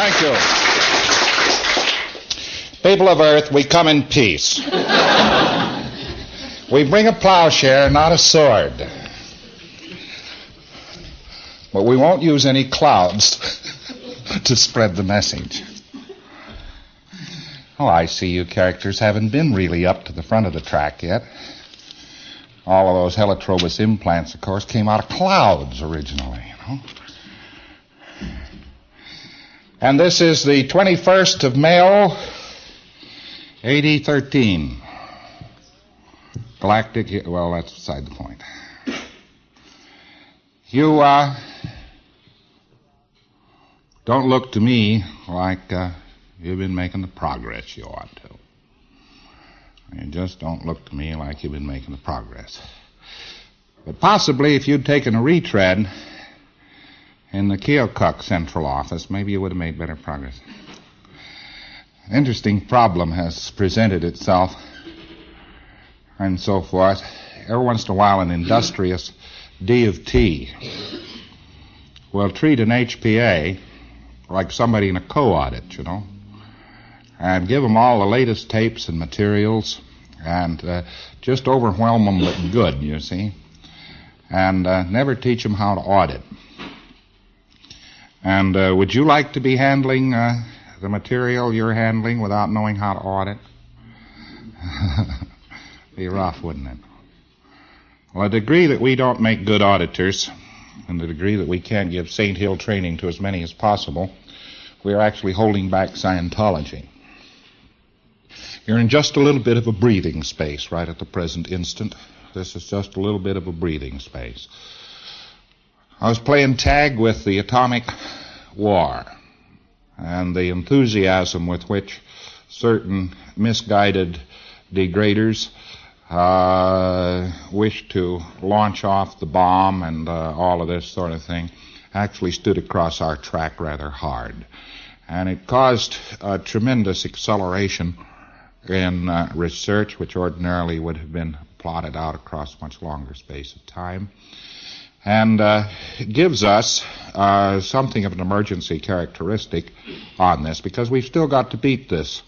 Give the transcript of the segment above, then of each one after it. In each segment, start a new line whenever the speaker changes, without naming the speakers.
Thank you. People of Earth, we come in peace. We bring a plowshare, not a sword. But we won't use any clouds to spread the message. Oh, I see you characters haven't been really up to the front of the track yet. All of those Helitrobus implants, of course, came out of clouds originally, you know. And this is the 21st of May, AD 13. Galactic, well, that's beside the point. You, don't look to me like, you've been making the progress you ought to. You just don't look to me like you've been making the progress. But possibly if you'd taken a retread in the Keokuk Central Office, maybe you would have made better progress. An interesting problem has presented itself and so forth. Every once in a while an industrious D of T will treat an HPA like somebody in a co-audit, you know, and give them all the latest tapes and materials and just overwhelm them with good, you see, and never teach them how to audit. And would you like to be handling the material you're handling without knowing how to audit? Be rough, wouldn't it? Well, the degree that we don't make good auditors and the degree that we can't give St. Hill training to as many as possible, we are actually holding back Scientology. You're in just a little bit of a breathing space right at the present instant. This is just a little bit of a breathing space. I was playing tag with the atomic war and the enthusiasm with which certain misguided degraders wish to launch off the bomb and all of this sort of thing actually stood across our track rather hard. And it caused a tremendous acceleration in research, which ordinarily would have been plotted out across a much longer space of time. And it gives us something of an emergency characteristic on this, because we've still got to beat this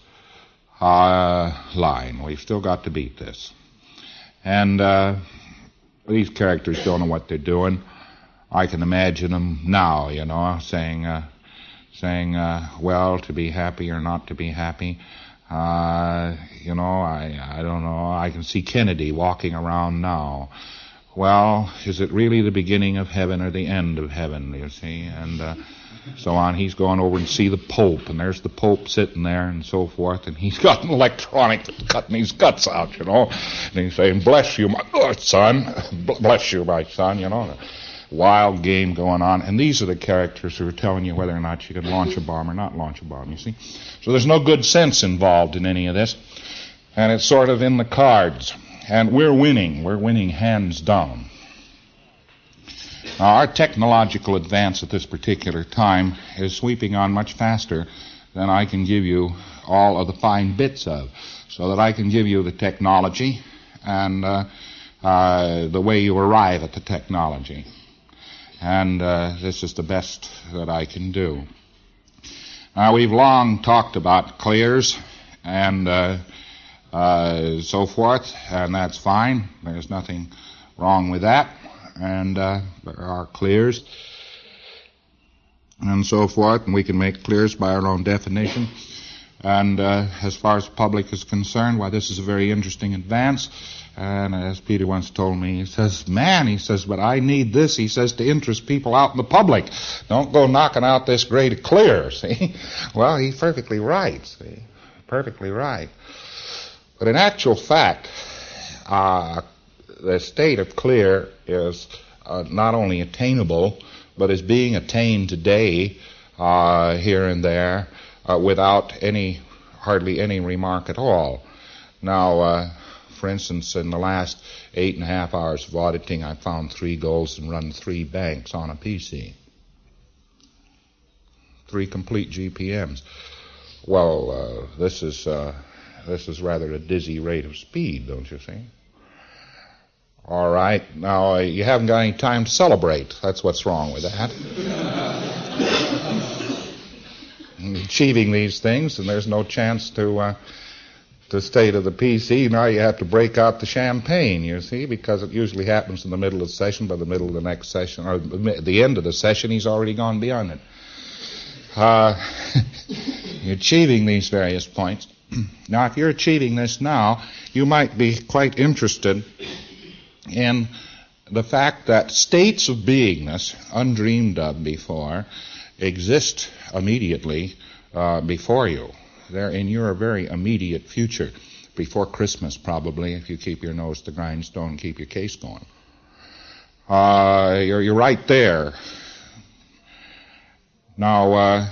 line. We've still got to beat this. And these characters don't know what they're doing. I can imagine them now, you know, saying, well, to be happy or not to be happy. You know, I don't know. I can see Kennedy walking around now. Well, is it really the beginning of heaven or the end of heaven, you see? And so on. He's gone over and see the Pope, and there's the Pope sitting there and so forth, and he's got an electronic that's cutting his guts out, you know. And he's saying, bless you, my son. Bless you, my son, you know. Wild game going on. And these are the characters who are telling you whether or not you can launch a bomb or not launch a bomb, you see. So there's no good sense involved in any of this. And it's sort of in the cards. And we're winning hands down. Now, our technological advance at this particular time is sweeping on much faster than I can give you all of the fine bits of, so that I can give you the technology and the way you arrive at the technology. And this is the best that I can do. Now, we've long talked about clears and so forth, and that's fine. There's nothing wrong with that. And there are clears and so forth, and we can make clears by our own definition. And as far as the public is concerned, why, this is a very interesting advance. And as Peter once told me, he says, man, he says, but I need this, he says, to interest people out in the public. Don't go knocking out this great clear, see? Well, he's perfectly right, see? Perfectly right. But in actual fact, the state of clear is not only attainable, but is being attained today here and there without hardly any remark at all. Now, for instance, in the last 8.5 hours of auditing, I found 3 goals and run 3 banks on a PC. 3 complete GPMs. Well, this is rather a dizzy rate of speed, don't you see? All right. Now, you haven't got any time to celebrate. That's what's wrong with that. achieving these things, and there's no chance to stay to the PC. Now you have to break out the champagne, you see, because it usually happens in the middle of the session. By the middle of the next session, or the end of the session, he's already gone beyond it. You're achieving these various points. Now, if you're achieving this now, you might be quite interested in the fact that states of beingness, undreamed of before, exist immediately before you. They're in your very immediate future, before Christmas probably, if you keep your nose to the grindstone and keep your case going. You're right there. Now,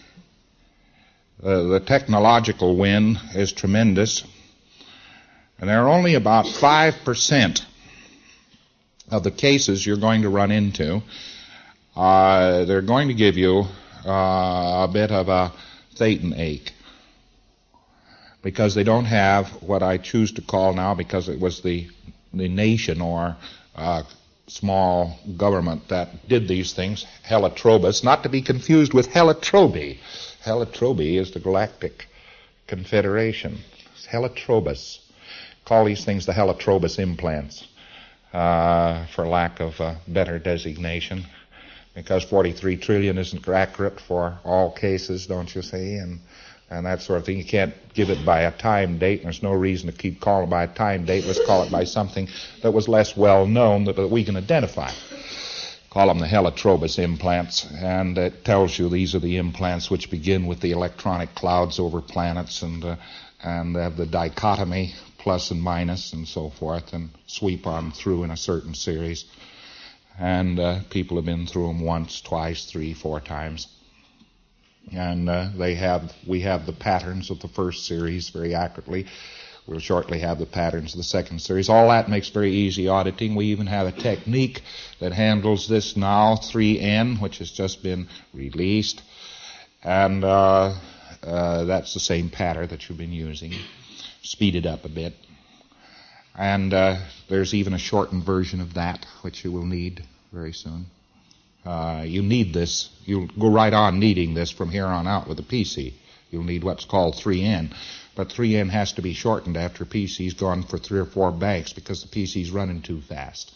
the technological win is tremendous, and there are only about 5% of the cases you're going to run into. They're going to give you a bit of a Satan ache, because they don't have what I choose to call now, because it was the nation or small government that did these things, Helitrobus, not to be confused with Helitrobe. Helitrobe is the Galactic Confederation. It's Helitrobus. Call these things the Helitrobus implants, for lack of a better designation, because 43 trillion isn't accurate for all cases, don't you see, and that sort of thing. You can't give it by a time date, and there's no reason to keep calling it by a time date. Let's call it by something that was less well known that we can identify. Call them the Helitrobus implants, and it tells you these are the implants which begin with the electronic clouds over planets and have the dichotomy, plus and minus and so forth, and sweep on through in a certain series. And people have been through them once, twice, 3, 4 times. And we have the patterns of the first series very accurately. We'll shortly have the patterns of the second series. All that makes very easy auditing. We even have a technique that handles this now, 3N, which has just been released. And that's the same pattern that you've been using, speeded up a bit. And there's even a shortened version of that, which you will need very soon. You need this. You'll go right on needing this from here on out with the PC. You'll need what's called 3N. But 3N has to be shortened after PC's gone for 3 or 4 banks, because the PC's running too fast.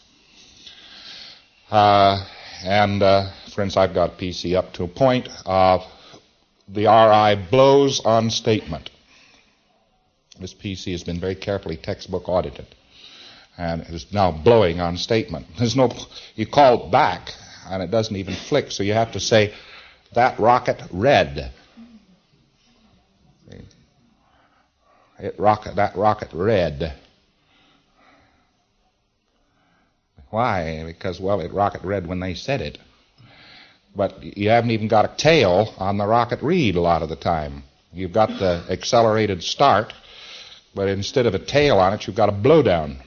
Friends, I've got PC up to a point of the RI blows on statement. This PC has been very carefully textbook audited, and it is now blowing on statement. You call it back, and it doesn't even flick, so you have to say, that rocket red. That rocket red. Why? Because, well, it rocket red when they said it. But you haven't even got a tail on the rocket read a lot of the time. You've got the accelerated start, but instead of a tail on it, you've got a blowdown.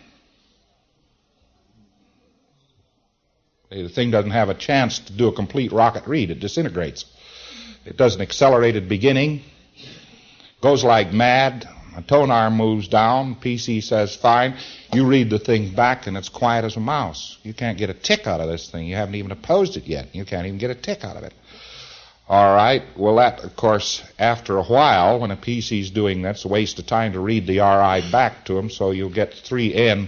The thing doesn't have a chance to do a complete rocket read. It disintegrates. It does an accelerated beginning, goes like mad, a tone arm moves down, PC says fine, you read the thing back and it's quiet as a mouse. You can't get a tick out of this thing. You haven't even opposed it yet. You can't even get a tick out of it. All right, well that, of course, after a while, when a PC's doing that, it's a waste of time to read the RI back to them, so you'll get 3N2,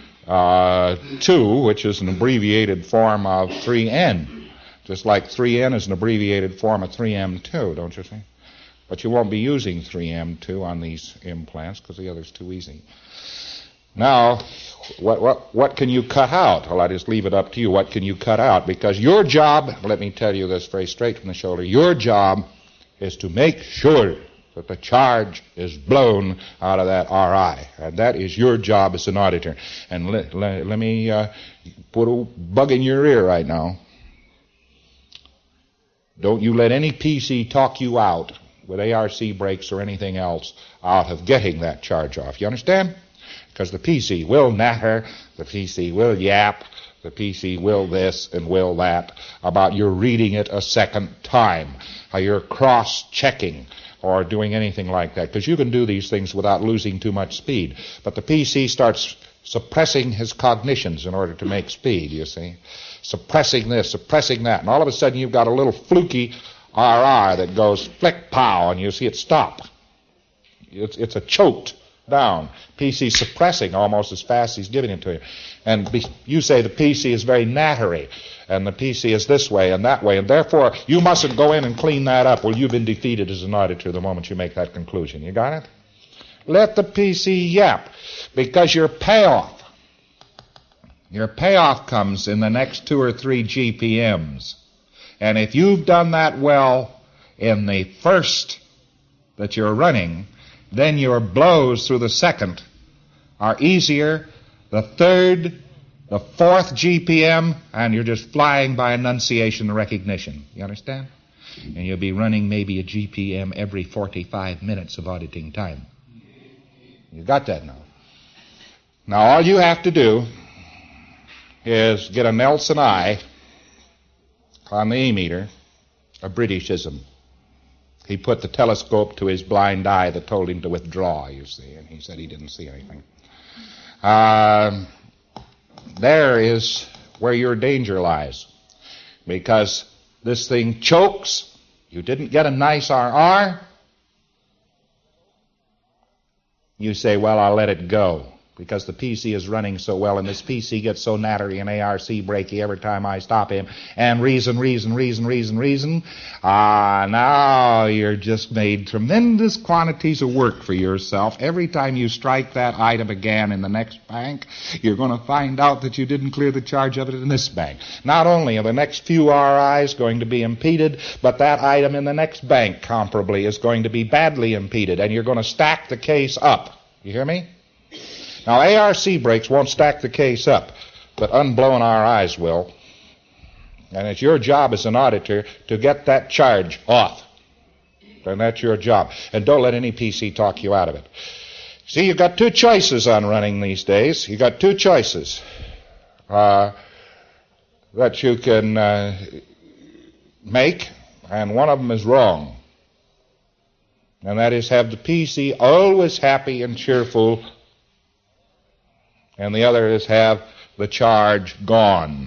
which is an abbreviated form of 3N. Just like 3N is an abbreviated form of 3M2, don't you see? But you won't be using 3M2 on these implants because the other's too easy. Now, what can you cut out? Well, I just leave it up to you. What can you cut out? Because your job, let me tell you this very straight from the shoulder, your job is to make sure that the charge is blown out of that RI. And that is your job as an auditor. And let me put a bug in your ear right now. Don't you let any PC talk you out with ARC brakes or anything else out of getting that charge off. You understand? Because the PC will natter, the PC will yap, the PC will this and will that about your reading it a second time, how you're cross-checking or doing anything like that. Because you can do these things without losing too much speed. But the PC starts suppressing his cognitions in order to make speed, you see. Suppressing this, suppressing that. And all of a sudden you've got a little fluky RR that goes flick, pow, and you see it stop. It's a choked down. PC suppressing almost as fast as he's giving it to you. And you say the PC is very nattery, and the PC is this way and that way, and therefore you mustn't go in and clean that up. Well, you've been defeated as an auditor the moment you make that conclusion. You got it? Let the PC yap, because your payoff comes in the next 2 or 3 GPMs. And if you've done that well in the first that you're running, then your blows through the second are easier, the third, the fourth GPM, and you're just flying by enunciation and recognition. You understand? And you'll be running maybe a GPM every 45 minutes of auditing time. You got that now? Now all you have to do is get a Nelson eye on the E-meter, a Britishism. He put the telescope to his blind eye that told him to withdraw, you see, and he said he didn't see anything. There is where your danger lies, because this thing chokes. You didn't get a nice RR. You say, well, I'll let it go, because the PC is running so well, and this PC gets so nattery and ARC breaky every time I stop him, and reason. Now you're just made tremendous quantities of work for yourself. Every time you strike that item again in the next bank, you're going to find out that you didn't clear the charge of it in this bank. Not only are the next few RIs going to be impeded, but that item in the next bank comparably is going to be badly impeded, and you're going to stack the case up. You hear me? Now, ARC breaks won't stack the case up, but unblown RIs will. And it's your job as an auditor to get that charge off. And that's your job. And don't let any PC talk you out of it. See, you've got 2 choices on running these days. You've got 2 choices that you can make, and one of them is wrong. And that is have the PC always happy and cheerful, and the other is have the charge gone.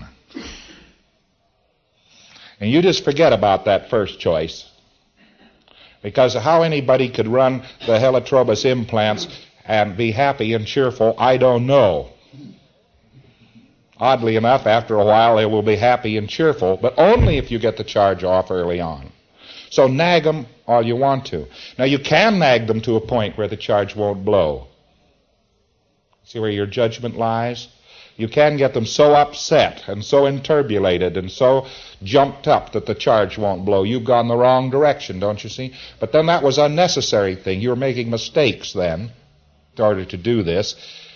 And you just forget about that first choice, because how anybody could run the Helitrobus implants and be happy and cheerful, I don't know. Oddly enough, after a while they will be happy and cheerful, but only if you get the charge off early on. So nag them all you want to. Now you can nag them to a point where the charge won't blow. See where your judgment lies? You can get them so upset and so interbulated and so jumped up that the charge won't blow. You've gone the wrong direction, don't you see? But then that was an unnecessary thing. You were making mistakes then in order to do this.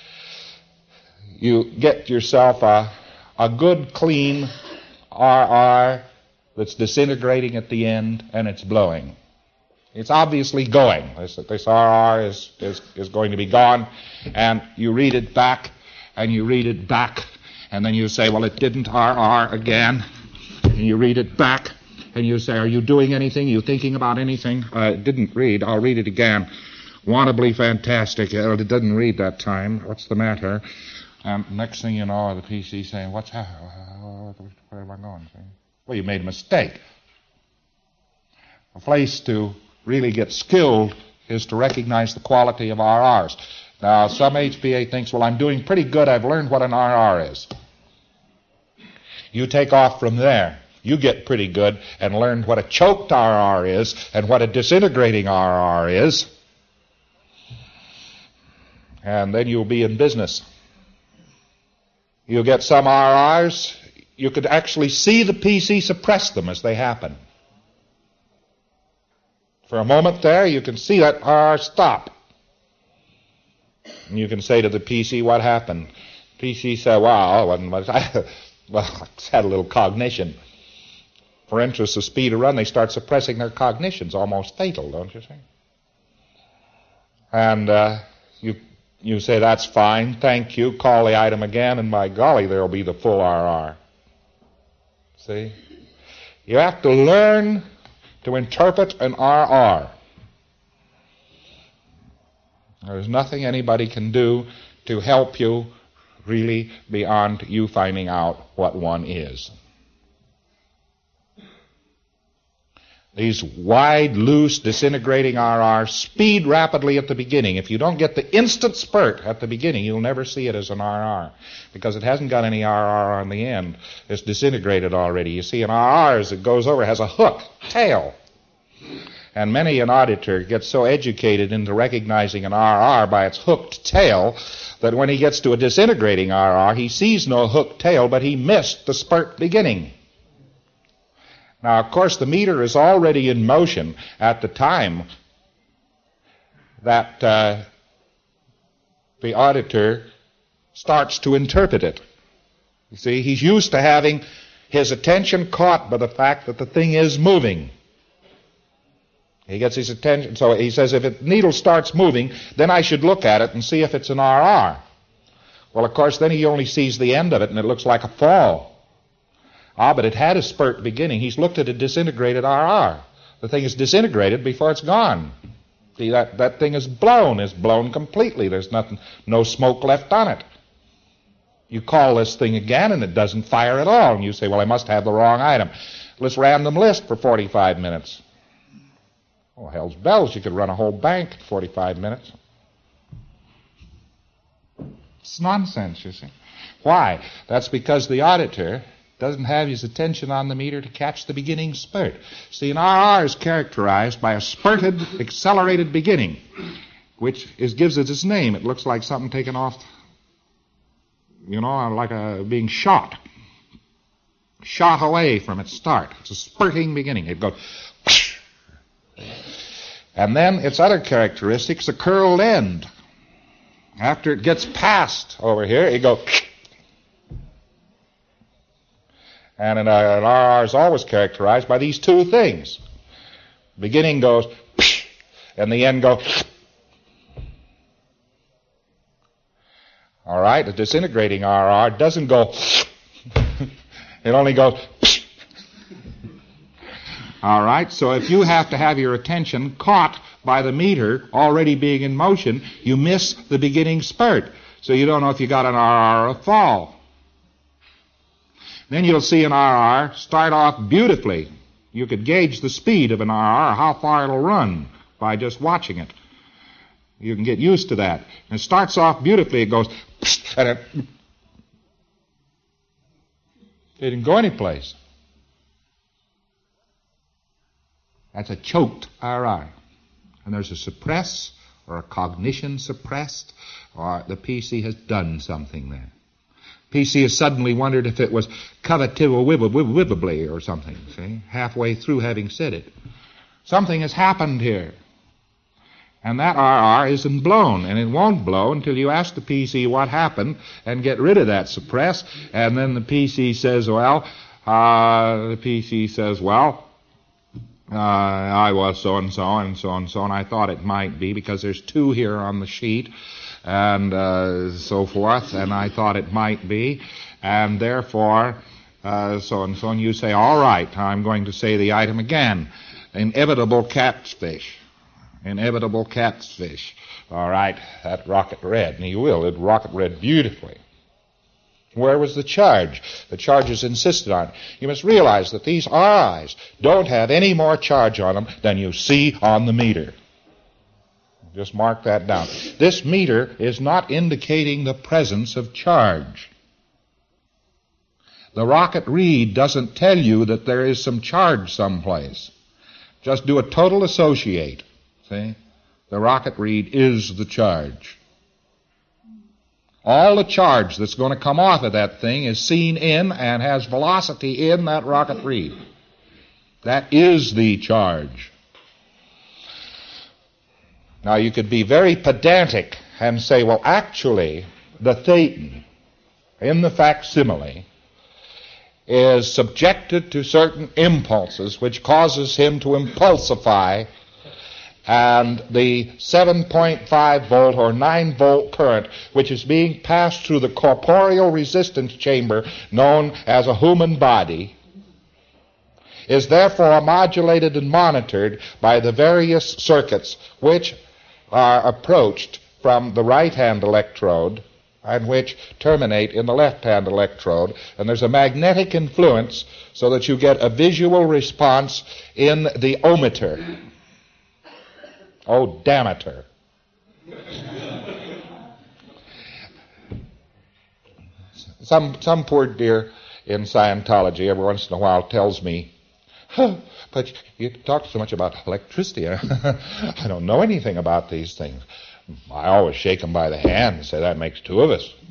You get yourself a good, clean RR that's disintegrating at the end, and it's blowing. It's obviously going. This RR is going to be gone, and you read it back, and you read it back, and then you say, well, it didn't RR again, and you read it back, and you say, are you doing anything? Are you thinking about anything? It didn't read. I'll read it again. Wantably fantastic. It didn't read that time. What's the matter? Next thing you know, the PC saying, what's happening? Where am I going? Well, you made a mistake. A place to really get skilled is to recognize the quality of RRs. Now, some HPA thinks, well, I'm doing pretty good. I've learned what an RR is. You take off from there. You get pretty good and learn what a choked RR is and what a disintegrating RR is. And then you'll be in business. You'll get some RRs. You could actually see the PC suppress them as they happen. For a moment there, you can see that RR stop. And you can say to the PC, what happened? PC said, well, it wasn't much. I had a little cognition. For interest of speed of run, they start suppressing their cognitions, almost fatal, don't you see? And you say, that's fine, thank you, call the item again, and by golly, there'll be the full RR. See? You have to learn to interpret an RR. There's nothing anybody can do to help you really beyond you finding out what one is. These wide, loose, disintegrating RR speed rapidly at the beginning. If you don't get the instant spurt at the beginning, you'll never see it as an RR because it hasn't got any RR on the end. It's disintegrated already. You see, an RR, as it goes over, has a hook, tail. And many an auditor gets so educated into recognizing an RR by its hooked tail that when he gets to a disintegrating RR, he sees no hooked tail, but he missed the spurt beginning. Now, of course, the meter is already in motion at the time that the auditor starts to interpret it. You see, he's used to having his attention caught by the fact that the thing is moving. He gets his attention, so he says, if the needle starts moving, then I should look at it and see if it's an RR. Well, of course, then he only sees the end of it, and it looks like a fall. Ah, but it had a spurt beginning. He's looked at a disintegrated RR. The thing is disintegrated before it's gone. See, that thing is blown completely. There's nothing, no smoke left on it. You call this thing again, and it doesn't fire at all. And you say, well, I must have the wrong item. Let's random list for 45 minutes. Oh, hell's bells, you could run a whole bank in 45 minutes. It's nonsense, you see. Why? That's because the auditor doesn't have his attention on the meter to catch the beginning spurt. See, an RR is characterized by a spurted, accelerated beginning, which gives it its name. It looks like something taken off, like being shot away from its start. It's a spurting beginning. It goes, and then its other characteristics, a curled end. After it gets past over here, it goes. And an RR is always characterized by these two things. The beginning goes, and the end goes. All right, a disintegrating RR doesn't go. It only goes. All right, so if you have to have your attention caught by the meter already being in motion, you miss the beginning spurt. So you don't know if you got an RR or a fall. Then you'll see an RR start off beautifully. You could gauge the speed of an RR, how far it'll run, by just watching it. You can get used to that. And it starts off beautifully. It goes, and it didn't go anyplace. That's a choked RR. And there's a suppress or a cognition suppressed, or the PC has done something there. PC has suddenly wondered if it was covetively or something, see, halfway through having said it. Something has happened here. And that RR isn't blown, and it won't blow until you ask the PC what happened and get rid of that suppress, and then the PC says, I was so-and-so and so-and-so, and I thought it might be because there's two here on the sheet, and so forth, and I thought it might be, and therefore, so-and-so, and you say, all right, I'm going to say the item again, inevitable catfish. Inevitable catfish. All right, that rocket red, and you will, it rocket red beautifully. Where was the charge? The charge is insisted on. You must realize that these RIs don't have any more charge on them than you see on the meter. Just mark that down. This meter is not indicating the presence of charge. The rocket read doesn't tell you that there is some charge someplace. Just do a total associate. See? The rocket read is the charge. All the charge that's going to come off of that thing is seen in and has velocity in that rocket read. That is the charge. Now you could be very pedantic and say, well, actually, the thetan in the facsimile is subjected to certain impulses which causes him to impulsify, and the 7.5 volt or 9 volt current which is being passed through the corporeal resistance chamber known as a human body is therefore modulated and monitored by the various circuits which are approached from the right hand electrode and which terminate in the left-hand electrode, and there's a magnetic influence so that you get a visual response in the ometer. Odometer. Some poor dear in Scientology every once in a while tells me, but you talk so much about electricity. I don't know anything about these things. I always shake them by the hand and say, that makes two of us.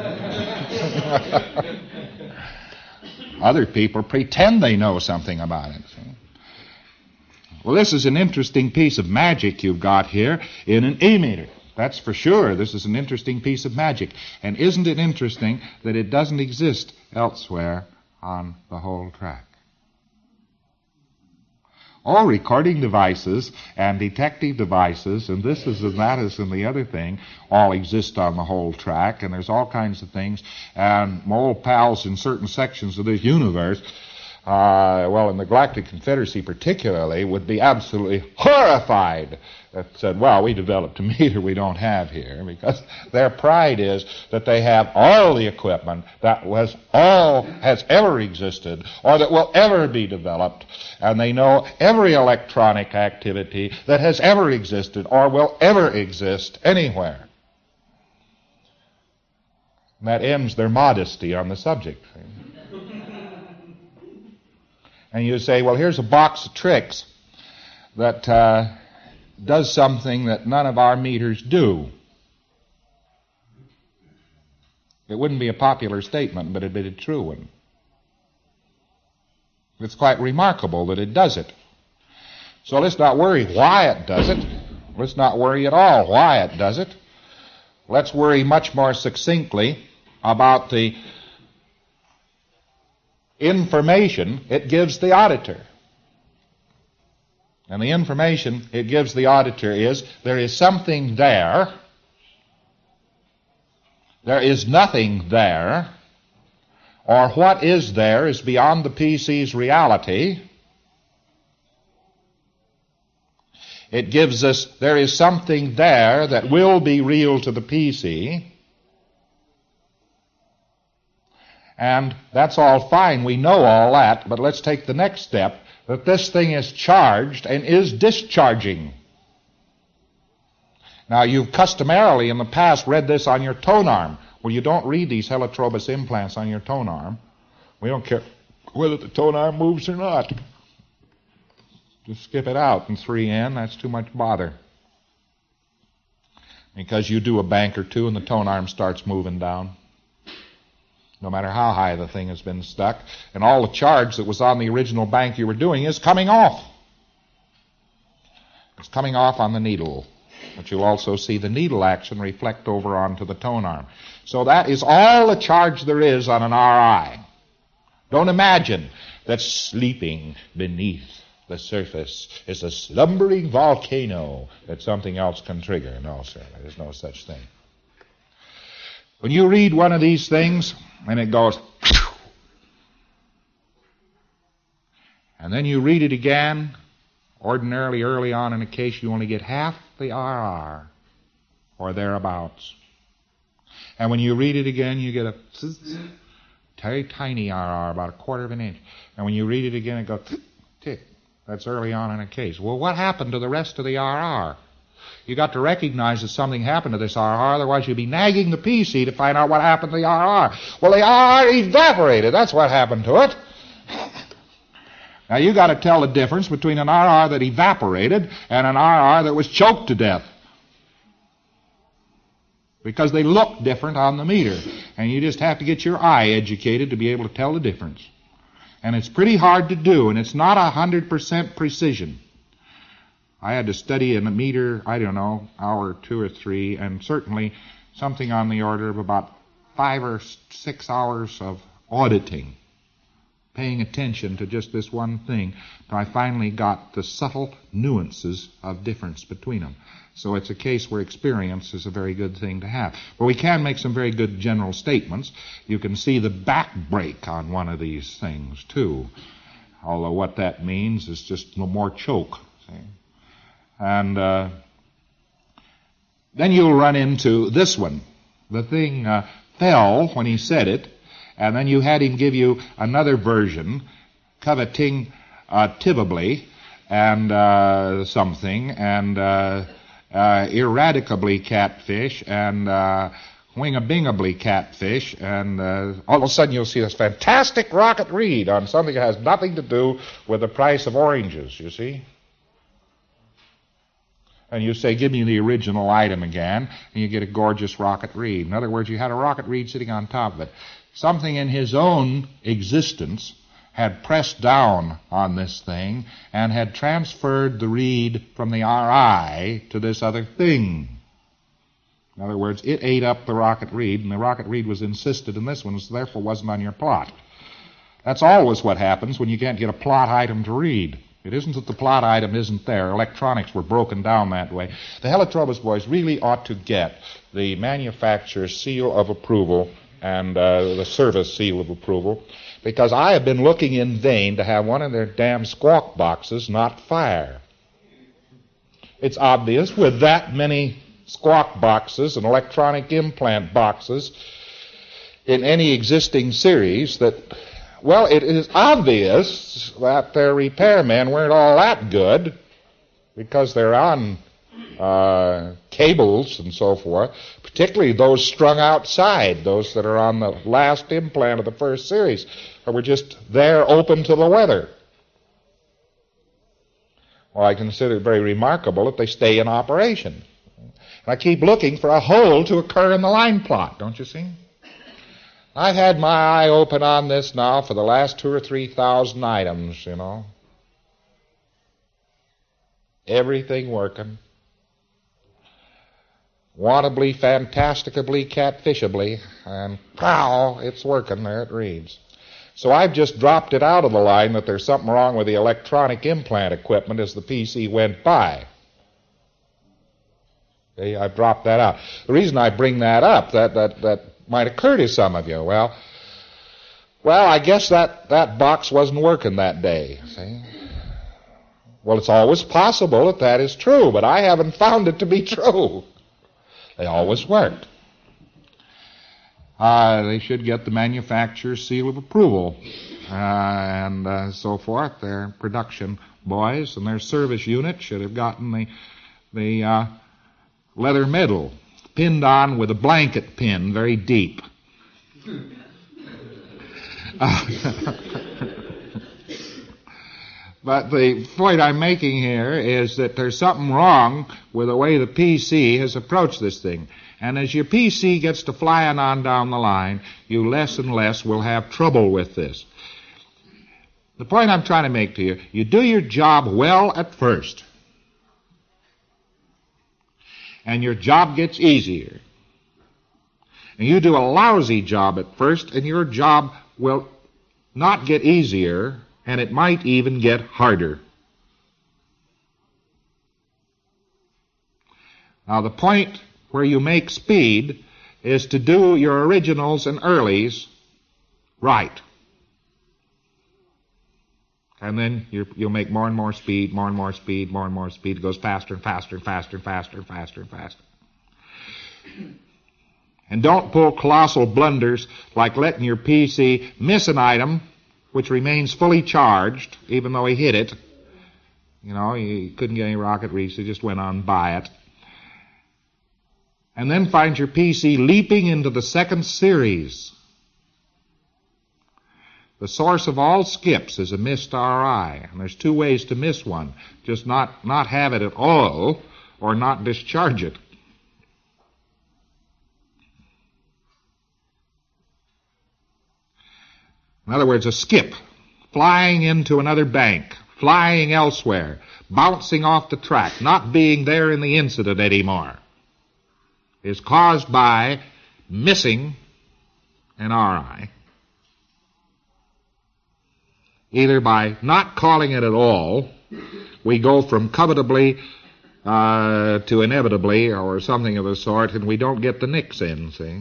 Other people pretend they know something about it. Well, this is an interesting piece of magic you've got here in an E-meter. That's for sure. This is an interesting piece of magic. And isn't it interesting that it doesn't exist elsewhere on the whole track? All recording devices and detective devices, and this is and that is and the other thing, all exist on the whole track, and there's all kinds of things. And my old pals in certain sections of this universe, in the Galactic Confederacy particularly, would be absolutely horrified that said, well, we developed a meter we don't have here, because their pride is that they have all the equipment that has ever existed or that will ever be developed, and they know every electronic activity that has ever existed or will ever exist anywhere. And that ends their modesty on the subject. And you say, well, here's a box of tricks that does something that none of our meters do. It wouldn't be a popular statement, but it'd be a true one. It's quite remarkable that it does it. So let's not worry why it does it. Let's not worry at all why it does it. Let's worry much more succinctly about the information it gives the auditor. And the information it gives the auditor is, there is something there, there is nothing there, or what is there is beyond the PC's reality. It gives us, there is something there that will be real to the PC. And that's all fine. We know all that, but let's take the next step, that this thing is charged and is discharging. Now, you've customarily in the past read this on your tone arm. Well, you don't read these Helitrobus implants on your tone arm. We don't care whether the tone arm moves or not. Just skip it out in 3N. That's too much bother. Because you do a bank or two and the tone arm starts moving down, no matter how high the thing has been stuck, and all the charge that was on the original bank you were doing is coming off. It's coming off on the needle, but you'll also see the needle action reflect over onto the tone arm. So that is all the charge there is on an RI. Don't imagine that sleeping beneath the surface is a slumbering volcano that something else can trigger. No, sir, there's no such thing. When you read one of these things, and it goes, and then you read it again, ordinarily early on in a case you only get half the RR, or thereabouts. And when you read it again, you get a very tiny RR, about a quarter of an inch. And when you read it again, it goes tick. That's early on in a case. Well, what happened to the rest of the RR? You got to recognize that something happened to this RR, otherwise you'd be nagging the PC to find out what happened to the RR. Well, the RR evaporated. That's what happened to it. Now, you got to tell the difference between an RR that evaporated and an RR that was choked to death, because they look different on the meter, and you just have to get your eye educated to be able to tell the difference. And it's pretty hard to do, and it's not 100% precision. I had to study in a meter, I don't know, hour or 2 or 3, and certainly something on the order of about 5 or 6 hours of auditing, paying attention to just this one thing, till I finally got the subtle nuances of difference between them. So it's a case where experience is a very good thing to have. But we can make some very good general statements. You can see the back break on one of these things, too. Although what that means is just no more choke. See? And then you'll run into this one. the thing fell when he said it, and then you had him give you another version, coveting tivably, and something, and eradicably catfish, and wingabingably catfish, and all of a sudden you'll see this fantastic rocket read on something that has nothing to do with the price of oranges, you see? And you say, give me the original item again, and you get a gorgeous rocket read. In other words, you had a rocket read sitting on top of it. Something in his own existence had pressed down on this thing and had transferred the read from the RI to this other thing. In other words, it ate up the rocket read, and the rocket read was insisted in this one, so therefore wasn't on your plot. That's always what happens when you can't get a plot item to read. It isn't that the plot item isn't there. Electronics were broken down that way. The Helitrobus boys really ought to get the manufacturer's seal of approval and the service seal of approval, because I have been looking in vain to have one of their damn squawk boxes not fire. It's obvious with that many squawk boxes and electronic implant boxes in any existing series that, well, it is obvious that their repairmen weren't all that good, because they're on cables and so forth, particularly those strung outside, those that are on the last implant of the first series, that were just there open to the weather. Well, I consider it very remarkable that they stay in operation. And I keep looking for a hole to occur in the line plot, don't you see? I've had my eye open on this now for the last 2,000 or 3,000 items, you know. Everything working. Wantably, fantasticably, catfishably, and pow, it's working. There it reads. So I've just dropped it out of the line that there's something wrong with the electronic implant equipment as the PC went by. Okay, I've dropped that out. The reason I bring that up, that might occur to some of you. Well, I guess that box wasn't working that day. See? Well, it's always possible that is true, but I haven't found it to be true. They always worked. They should get the manufacturer's seal of approval and so forth. Their production boys and their service unit should have gotten the leather medal pinned on with a blanket pin very deep. But the point I'm making here is that there's something wrong with the way the PC has approached this thing. And as your PC gets to flying on down the line, you less and less will have trouble with this. The point I'm trying to make to you, you do your job well at first. And your job gets easier. And you do a lousy job at first, and your job will not get easier, and it might even get harder. Now, the point where you make speed is to do your originals and earlies right. And then you'll make more and more speed, more and more speed, more and more speed. It goes faster and faster and faster and faster and faster and faster. And don't pull colossal blunders like letting your PC miss an item which remains fully charged, even though he hit it. You know, he couldn't get any rocket reach, he just went on by it. And then find your PC leaping into the second series. The source of all skips is a missed RI, and there's two ways to miss one. Just not have it at all, or not discharge it. In other words, a skip, flying into another bank, flying elsewhere, bouncing off the track, not being there in the incident anymore, is caused by missing an RI, either by not calling it at all. We go from covetably to inevitably or something of the sort, and we don't get the nicks in, see?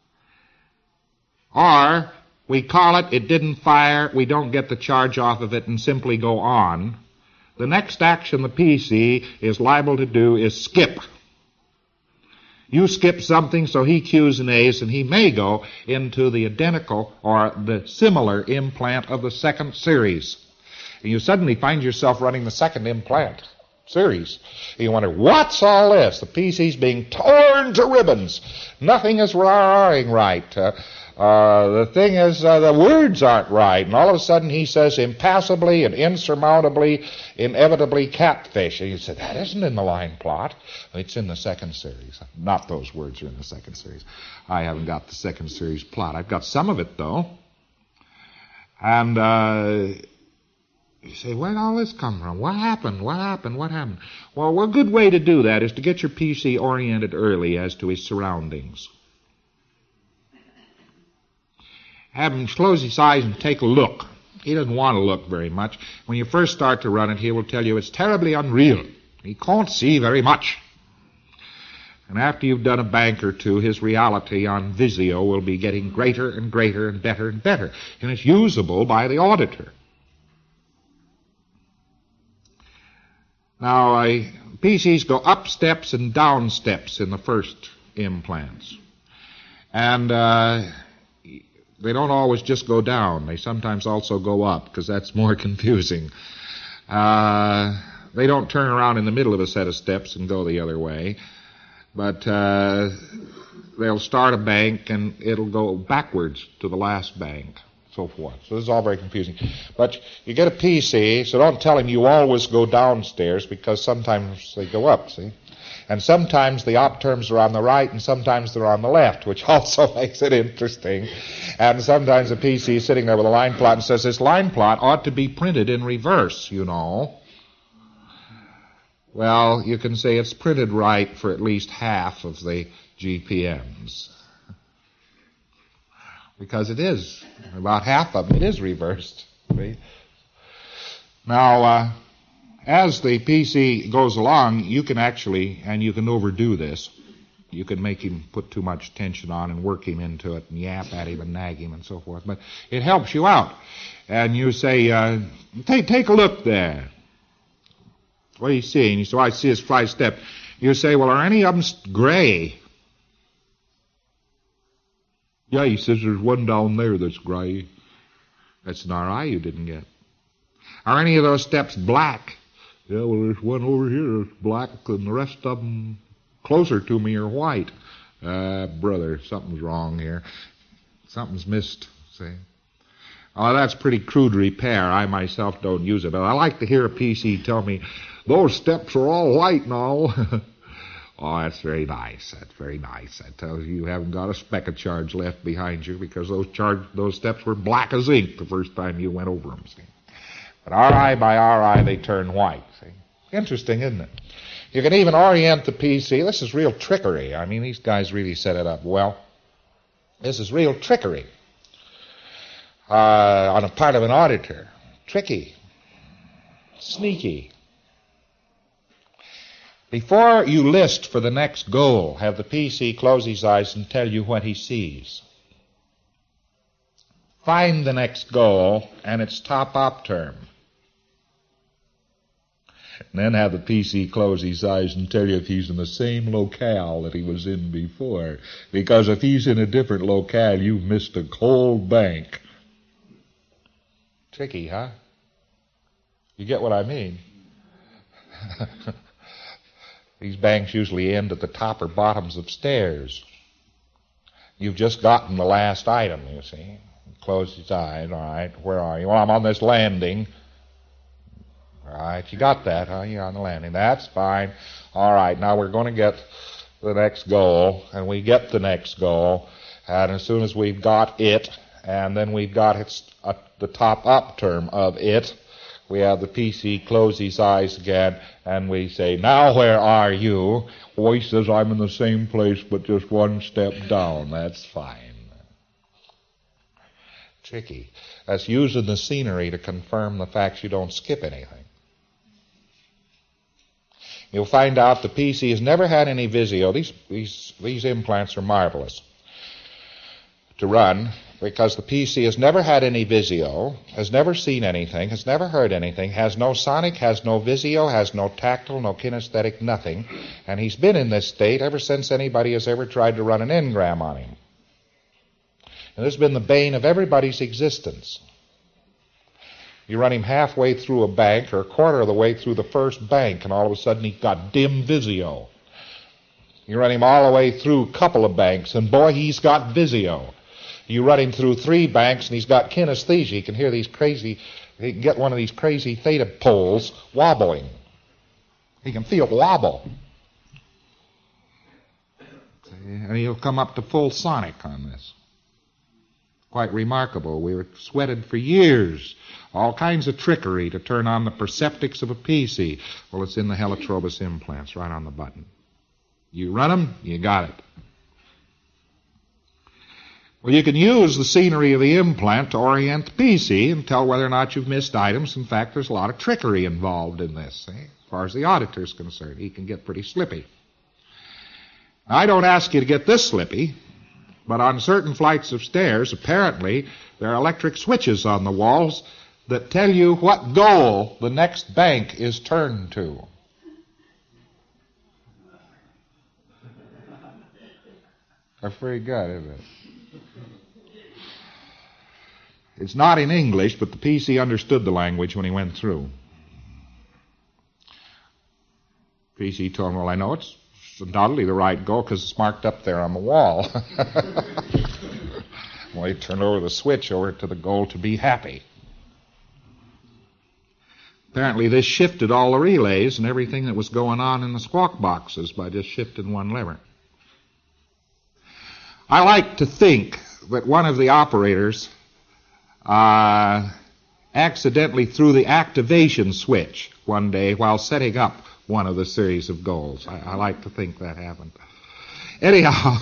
Or we call it, it didn't fire, we don't get the charge off of it and simply go on. The next action the PC is liable to do is skip. You skip something, so he cues an ace, and he may go into the identical or the similar implant of the second series. And you suddenly find yourself running the second implant series. You wonder, what's all this? The PC's being torn to ribbons. Nothing is rarring right. The thing is, the words aren't right. And all of a sudden he says impassably and insurmountably, inevitably catfish. And you say, that isn't in the line plot. It's in the second series. Not those words are in the second series. I haven't got the second series plot. I've got some of it, though. And you say, where'd all this come from? What happened? What happened? What happened? Well, a good way to do that is to get your PC oriented early as to his surroundings. Have him close his eyes and take a look. He doesn't want to look very much. When you first start to run it, he will tell you it's terribly unreal. He can't see very much. And after you've done a bank or two, his reality on Visio will be getting greater and greater and better and better. And it's usable by the auditor. Now, PCs go up steps and down steps in the first implants. And they don't always just go down. They sometimes also go up, because that's more confusing. They don't turn around in the middle of a set of steps and go the other way. But they'll start a bank, and it'll go backwards to the last bank. So forth. So this is all very confusing. But you get a PC, so don't tell him you always go downstairs, because sometimes they go up, see? And sometimes the op terms are on the right, and sometimes they're on the left, which also makes it interesting. And sometimes the PC is sitting there with a line plot and says, this line plot ought to be printed in reverse, you know. Well, you can say it's printed right for at least half of the GPMs. Because it is. About half of them, it is reversed. See? Now, as the PC goes along, you can actually, and you can overdo this. You can make him put too much tension on and work him into it and yap at him and nag him and so forth. But it helps you out. And you say, take a look there. What are you seeing? You say, I see his 5 step. You say, well, are any of them gray? Yeah, he says there's one down there that's gray. That's an RI you didn't get. Are any of those steps black? Yeah, well, there's one over here that's black, and the rest of them closer to me are white. Brother, something's wrong here. Something's missed, see? Oh, that's pretty crude repair. I myself don't use it, but I like to hear a PC tell me, those steps are all white now. Oh, that's very nice. That's very nice. That tells you haven't got a speck of charge left behind you, because those steps were black as ink the first time you went over them, see? But RI by RI, they turn white, see? Interesting, isn't it? You can even orient the PC. This is real trickery. I mean, these guys really set it up well. This is real trickery on the part of an auditor. Tricky. Sneaky. Before you list for the next goal, have the PC close his eyes and tell you what he sees. Find the next goal and its top op term. And then have the PC close his eyes and tell you if he's in the same locale that he was in before. Because if he's in a different locale, you've missed a whole bank. Tricky, huh? You get what I mean? These banks usually end at the top or bottoms of stairs. You've just gotten the last item, you see. Close his eyes. All right, where are you? Well, I'm on this landing. All right, you got that, huh? You're on the landing. That's fine. All right, now we're going to get the next goal, and we get the next goal, and as soon as we've got it, and then we've got the top up term of it, we have the PC close his eyes again, and we say, now where are you? Well, he says, I'm in the same place, but just one step down. That's fine. Tricky. That's using the scenery to confirm the fact you don't skip anything. You'll find out the PC has never had any Visio. These implants are marvelous to run, because the PC has never had any Vizio, has never seen anything, has never heard anything, has no sonic, has no Vizio, has no tactile, no kinesthetic, nothing. And he's been in this state ever since anybody has ever tried to run an engram on him. And this has been the bane of everybody's existence. You run him halfway through a bank or a quarter of the way through the first bank, and all of a sudden he's got dim Vizio. You run him all the way through a couple of banks, and boy, he's got Vizio. You run him through 3 banks, and he's got kinesthesia. He can hear these crazy, he can get one of these crazy theta poles wobbling. He can feel wobble. And he'll come up to full sonic on this. Quite remarkable. We were sweated for years. All kinds of trickery to turn on the perceptics of a PC. Well, it's in the Helitrobus implants, right on the button. You run them, you got it. Well, you can use the scenery of the implant to orient the PC and tell whether or not you've missed items. In fact, there's a lot of trickery involved in this. As far as the auditor is concerned, he can get pretty slippy. Now, I don't ask you to get this slippy, but on certain flights of stairs, apparently, there are electric switches on the walls that tell you what goal the next bank is turned to. That's very good, isn't it? It's not in English, but the PC understood the language when he went through. PC told him, well, I know it's undoubtedly the right goal because it's marked up there on the wall. Well, he turned over the switch over to the goal to be happy. Apparently this shifted all the relays and everything that was going on in the squawk boxes by just shifting one lever. I like to think that one of the operators accidentally threw the activation switch one day while setting up one of the series of goals. I like to think that happened. Anyhow,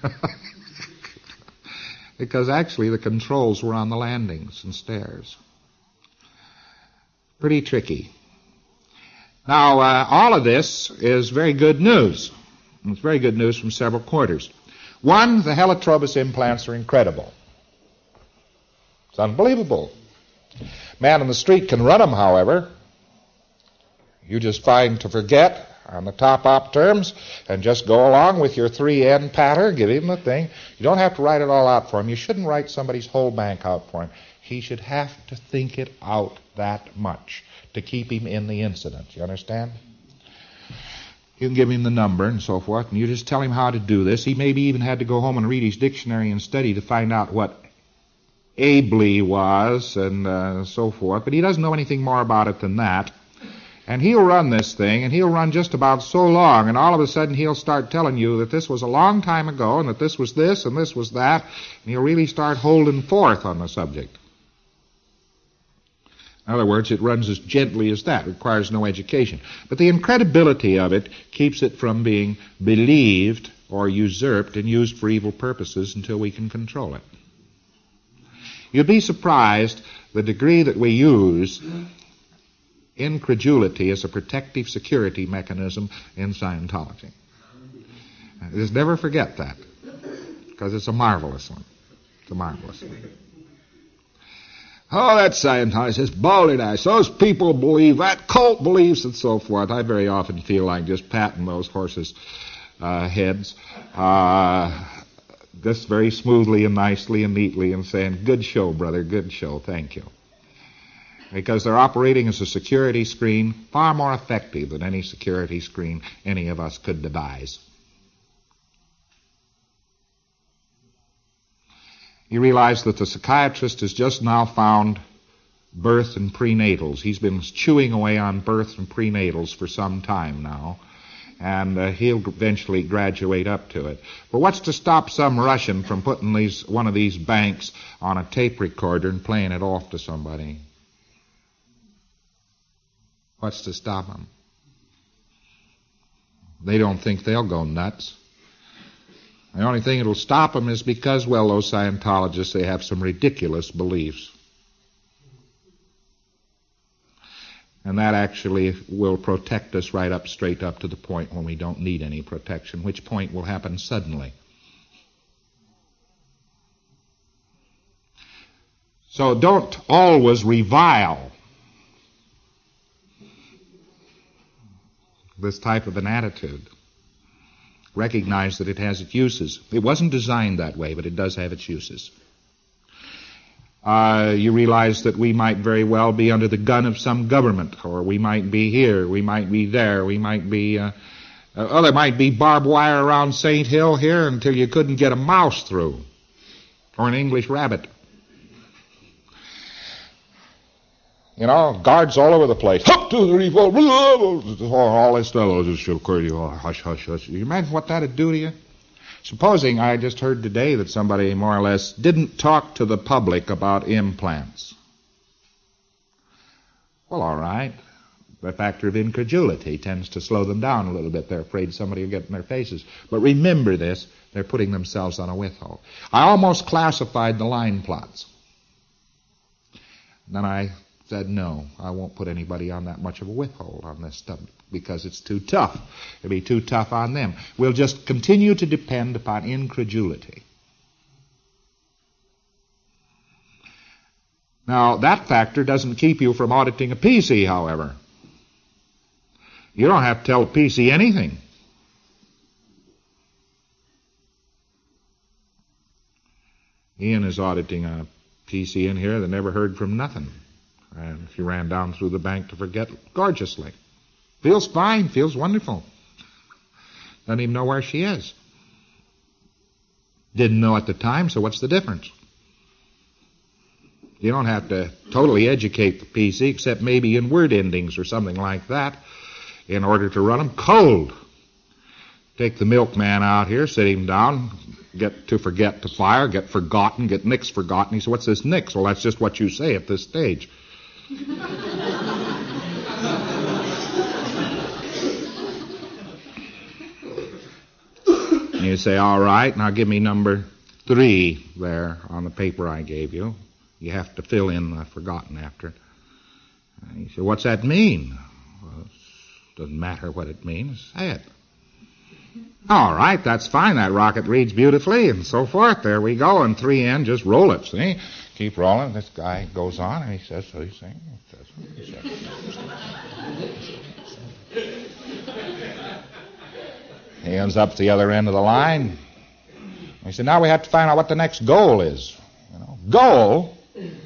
because actually the controls were on the landings and stairs. Pretty tricky. Now, all of this is very good news. It's very good news from several quarters. One, the Helitrobus implants are incredible. It's unbelievable. Man on the street can run them, however. You just find to forget on the top-op terms and just go along with your 3N pattern, give him the thing. You don't have to write it all out for him. You shouldn't write somebody's whole bank out for him. He should have to think it out that much to keep him in the incident. You understand? You can give him the number and so forth, and you just tell him how to do this. He maybe even had to go home and read his dictionary and study to find out what ably was and so forth, but he doesn't know anything more about it than that. And he'll run this thing, and he'll run just about so long, and all of a sudden he'll start telling you that this was a long time ago, and that this was this, and this was that, and he'll really start holding forth on the subject. In other words, it runs as gently as that. It requires no education. But the incredibility of it keeps it from being believed or usurped and used for evil purposes until we can control it. You'd be surprised the degree that we use incredulity as a protective security mechanism in Scientology. Just never forget that, because it's a marvelous one. It's a marvelous one. Oh, that Scientology is balderdash. Those people believe, that cult believes, and so forth. I very often feel like just patting those horses' heads, just very smoothly and nicely and neatly, and saying, good show, brother, good show, thank you. Because they're operating as a security screen far more effective than any security screen any of us could devise. You realize that the psychiatrist has just now found birth and prenatals. He's been chewing away on birth and prenatals for some time now, and he'll eventually graduate up to it. But what's to stop some Russian from putting one of these banks on a tape recorder and playing it off to somebody? What's to stop them? They don't think they'll go nuts. The only thing that'll stop them is because, well, those Scientologists, they have some ridiculous beliefs. And that actually will protect us right up, straight up to the point when we don't need any protection, which point will happen suddenly. So don't always revile this type of an attitude. Recognize that it has its uses. It wasn't designed that way, but it does have its uses. You realize that we might very well be under the gun of some government, or we might be here, we might be there, we might be, there might be barbed wire around St. Hill here until you couldn't get a mouse through, or an English rabbit. You know, guards all over the place. Up to the revolt. All this stuff. Hush, hush, hush. You imagine what that would do to you? Supposing I just heard today that somebody more or less didn't talk to the public about implants. Well, all right. The factor of incredulity tends to slow them down a little bit. They're afraid somebody will get in their faces. But remember this, they're putting themselves on a withhold. I almost classified the line plots. Then I said, no, I won't put anybody on that much of a withhold on this stuff because it's too tough. It'll be too tough on them. We'll just continue to depend upon incredulity. Now, that factor doesn't keep you from auditing a PC, however. You don't have to tell a PC anything. Ian is auditing a PC in here that never heard from nothing. And she ran down through the bank to forget gorgeously. Feels fine, feels wonderful. Doesn't even know where she is. Didn't know at the time, so what's the difference? You don't have to totally educate the PC, except maybe in word endings or something like that, in order to run them cold. Take the milkman out here, sit him down, get to forget to fire, get forgotten, get nix forgotten. He said, what's this nix? Well, that's just what you say at this stage. And you say, all right, now give me number 3 there on the paper I gave you. You have to fill in forgotten after it. And he said, what's that mean? Well, it doesn't matter what it means. Say it. All right, that's fine. That rocket reads beautifully and so forth. There we go. And 3N, just roll it, see? Keep rolling. This guy goes on and he says, so he's saying, he says. He ends up at the other end of the line. He said, now we have to find out what the next goal is. You know, goal?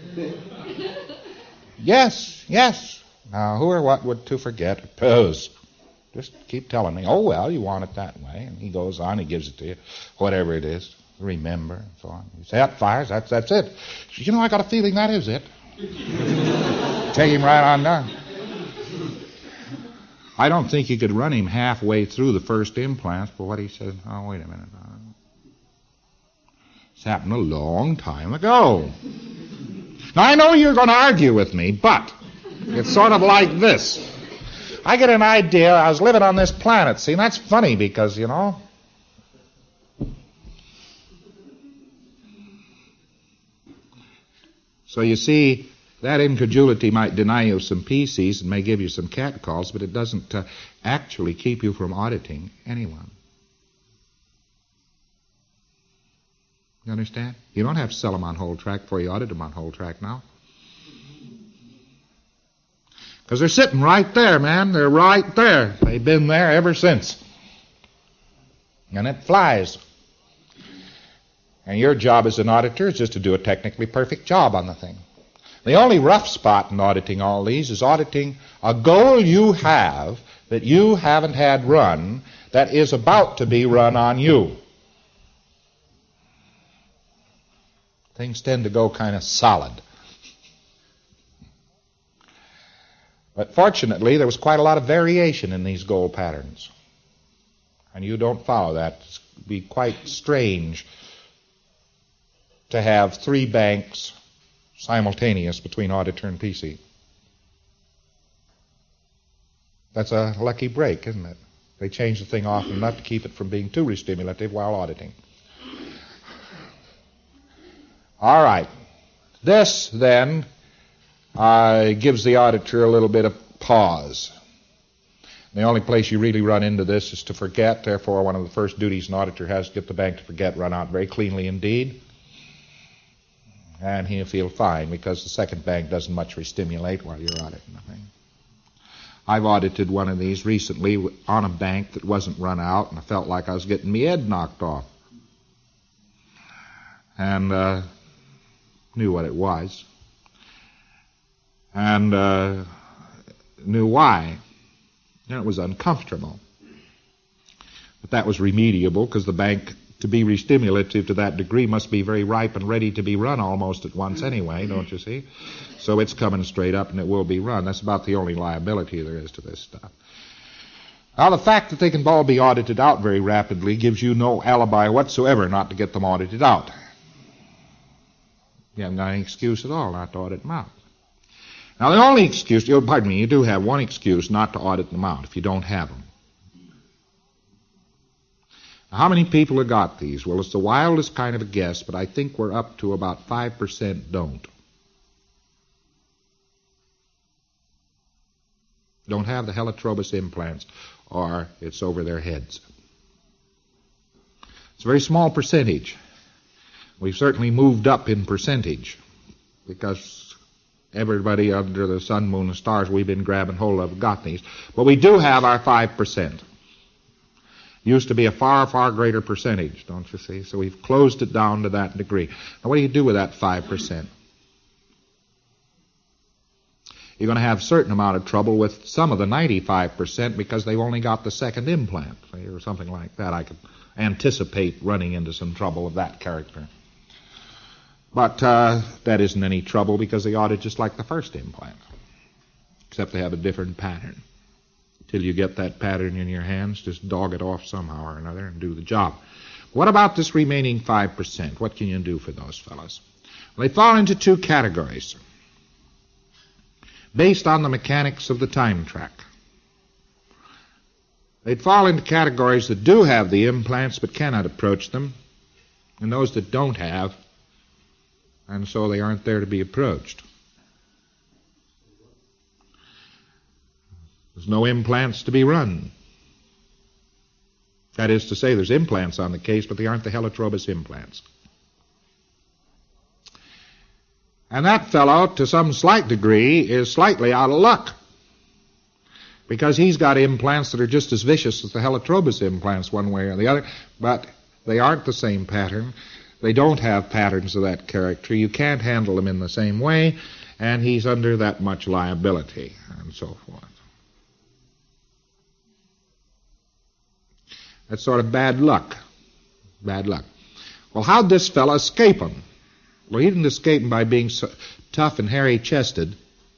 Yes, yes. Now, who or what would to forget? Pose. Just keep telling me, oh, well, you want it that way. And he goes on, he gives it to you, whatever it is, remember, and so on. You say, that fires, that's it. You know, I got a feeling that is it. Take him right on down. I don't think you could run him halfway through the first implants, but what he said, oh, wait a minute. It's happened a long time ago. Now, I know you're going to argue with me, but it's sort of like this. I get an idea. I was living on this planet. See, and that's funny because, you know. So you see, that incredulity might deny you some PCs and may give you some catcalls, but it doesn't actually keep you from auditing anyone. You understand? You don't have to sell them on whole track before you audit them on whole track now. Because they're sitting right there, man. They're right there. They've been there ever since. And it flies. And your job as an auditor is just to do a technically perfect job on the thing. The only rough spot in auditing all these is auditing a goal you have that you haven't had run that is about to be run on you. Things tend to go kind of solid. But fortunately, there was quite a lot of variation in these goal patterns. And you don't follow that. It would be quite strange to have 3 banks simultaneous between auditor and PC. That's a lucky break, isn't it? They change the thing often enough to keep it from being too restimulative while auditing. All right. This, then, gives the auditor a little bit of pause. The only place you really run into this is to forget. Therefore, one of the first duties an auditor has to get the bank to forget run out very cleanly indeed. And he'll feel fine because the second bank doesn't much re-stimulate while you're auditing the thing. I've audited one of these recently on a bank that wasn't run out, and I felt like I was getting my head knocked off. And knew what it was. And knew why. And it was uncomfortable. But that was remediable because the bank, to be re-stimulative to that degree, must be very ripe and ready to be run almost at once anyway, don't you see? So it's coming straight up and it will be run. That's about the only liability there is to this stuff. Now, the fact that they can all be audited out very rapidly gives you no alibi whatsoever not to get them audited out. You haven't got any excuse at all not to audit them out. Now, the only excuse, you do have one excuse not to audit them out if you don't have them. Now, how many people have got these? Well, it's the wildest kind of a guess, but I think we're up to about 5% don't. Don't have the helitrobus implants, or it's over their heads. It's a very small percentage. We've certainly moved up in percentage because everybody under the sun, moon, and stars we've been grabbing hold of got these. But we do have our 5%. Used to be a far, far greater percentage, don't you see? So we've closed it down to that degree. Now, what do you do with that 5%? You're going to have a certain amount of trouble with some of the 95% because they've only got the second implant, or something like that. I could anticipate running into some trouble of that character. But that isn't any trouble because they audit just like the first implant, except they have a different pattern. Till you get that pattern in your hands, just dog it off somehow or another and do the job. What about this remaining 5%? What can you do for those fellows? Well, they fall into two categories based on the mechanics of the time track. They'd fall into categories that do have the implants but cannot approach them, and those that don't have, and so they aren't there to be approached. There's no implants to be run. That is to say, there's implants on the case, but they aren't the helitrobus implants. And that fellow, to some slight degree, is slightly out of luck, because he's got implants that are just as vicious as the helitrobus implants one way or the other, but they aren't the same pattern. They don't have patterns of that character. You can't handle them in the same way, and he's under that much liability, and so forth. That's sort of bad luck. Bad luck. Well, how'd this fellow escape them? Well, he didn't escape them by being so tough and hairy-chested,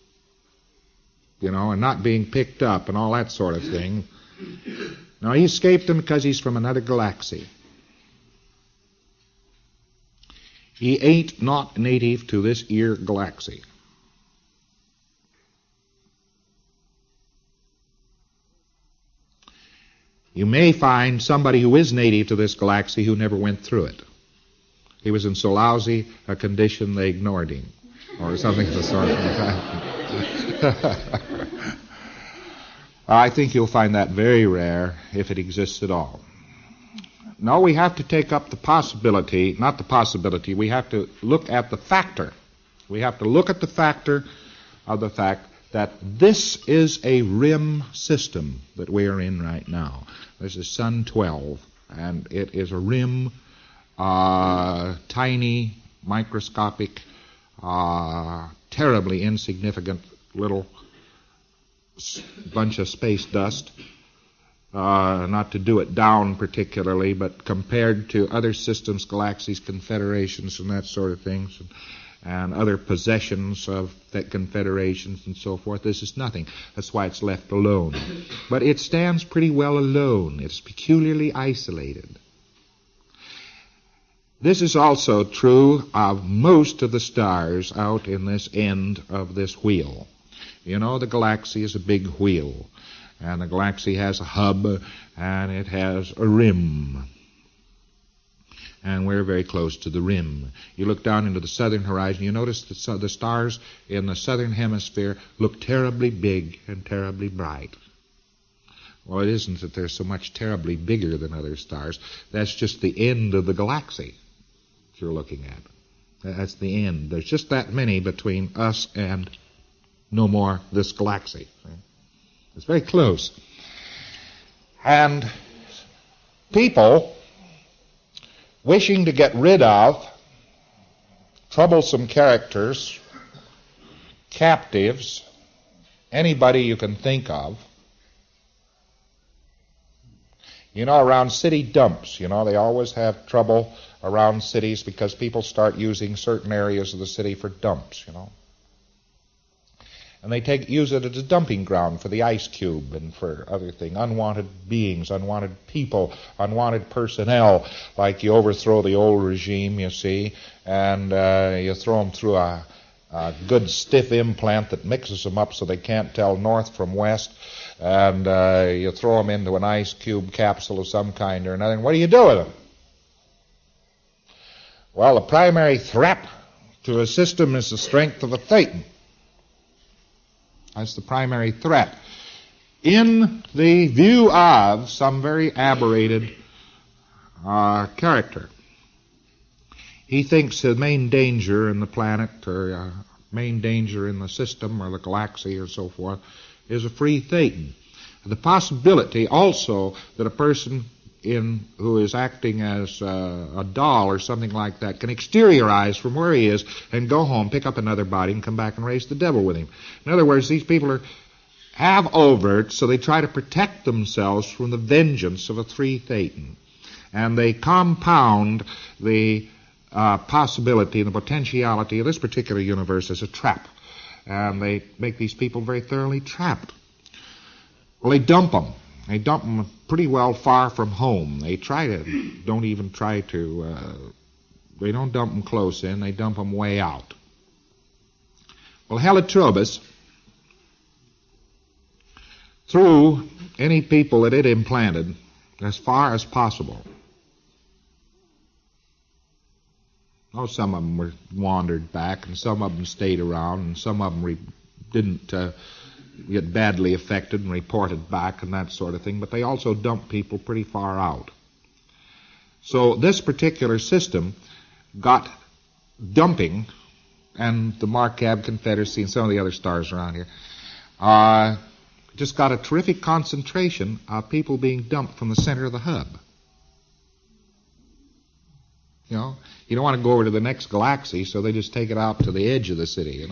and not being picked up and all that sort of thing. No, he escaped them because he's from another galaxy. He ain't not native to this here galaxy. You may find somebody who is native to this galaxy who never went through it. He was in so lousy a condition they ignored him, or something of the sort. I think you'll find that very rare, if it exists at all. No, we have to take up the possibility, not the possibility, we have to look at the factor. We have to look at the factor of the fact that this is a rim system that we are in right now. This is Sun 12, and it is a rim, tiny, microscopic, terribly insignificant little bunch of space dust. Not to do it down particularly, but compared to other systems, galaxies, confederations, and that sort of things, and other possessions of that confederations and so forth, this is nothing. That's why it's left alone. But it stands pretty well alone. It's peculiarly isolated. This is also true of most of the stars out in this end of this wheel. The galaxy is a big wheel. And the galaxy has a hub, and it has a rim. And we're very close to the rim. You look down into the southern horizon, you notice that the stars in the southern hemisphere look terribly big and terribly bright. Well, it isn't that they're so much terribly bigger than other stars. That's just the end of the galaxy that you're looking at.
That's the end. There's just that many between us and no more this galaxy. It's very close. And people wishing to get rid of troublesome characters, captives, anybody you can think of. You know, around city dumps, they always have trouble around cities because people start using certain areas of the city for dumps, And they use it as a dumping ground for the ice cube and for other things, unwanted beings, unwanted people, unwanted personnel, like you overthrow the old regime, you see, and you throw them through a good stiff implant that mixes them up so they can't tell north from west, and you throw them into an ice cube capsule of some kind or another, and what do you do with them? Well, the primary threat to a system is the strength of a thetan. That's the primary threat. In the view of some very aberrated character. He thinks the main danger in the planet or main danger in the system or the galaxy or so forth is a free thetan. The possibility also that a person who is acting as a doll or something like that can exteriorize from where he is and go home, pick up another body, and come back and raise the devil with him. In other words, these people have overts, so they try to protect themselves from the vengeance of a free thetan. And they compound the possibility and the potentiality of this particular universe as a trap. And they make these people very thoroughly trapped. Well, they dump them. They dump them pretty well far from home. They don't dump them close in, they dump them way out. Well, Helitrobus threw any people that it implanted as far as possible. Oh, some of them wandered back, and some of them stayed around, and some of them didn't get badly affected and reported back and that sort of thing, but they also dumped people pretty far out. So this particular system got dumping, and the Markab Confederacy and some of the other stars around here just got a terrific concentration of people being dumped from the center of the hub. You don't want to go over to the next galaxy, so they just take it out to the edge of the city,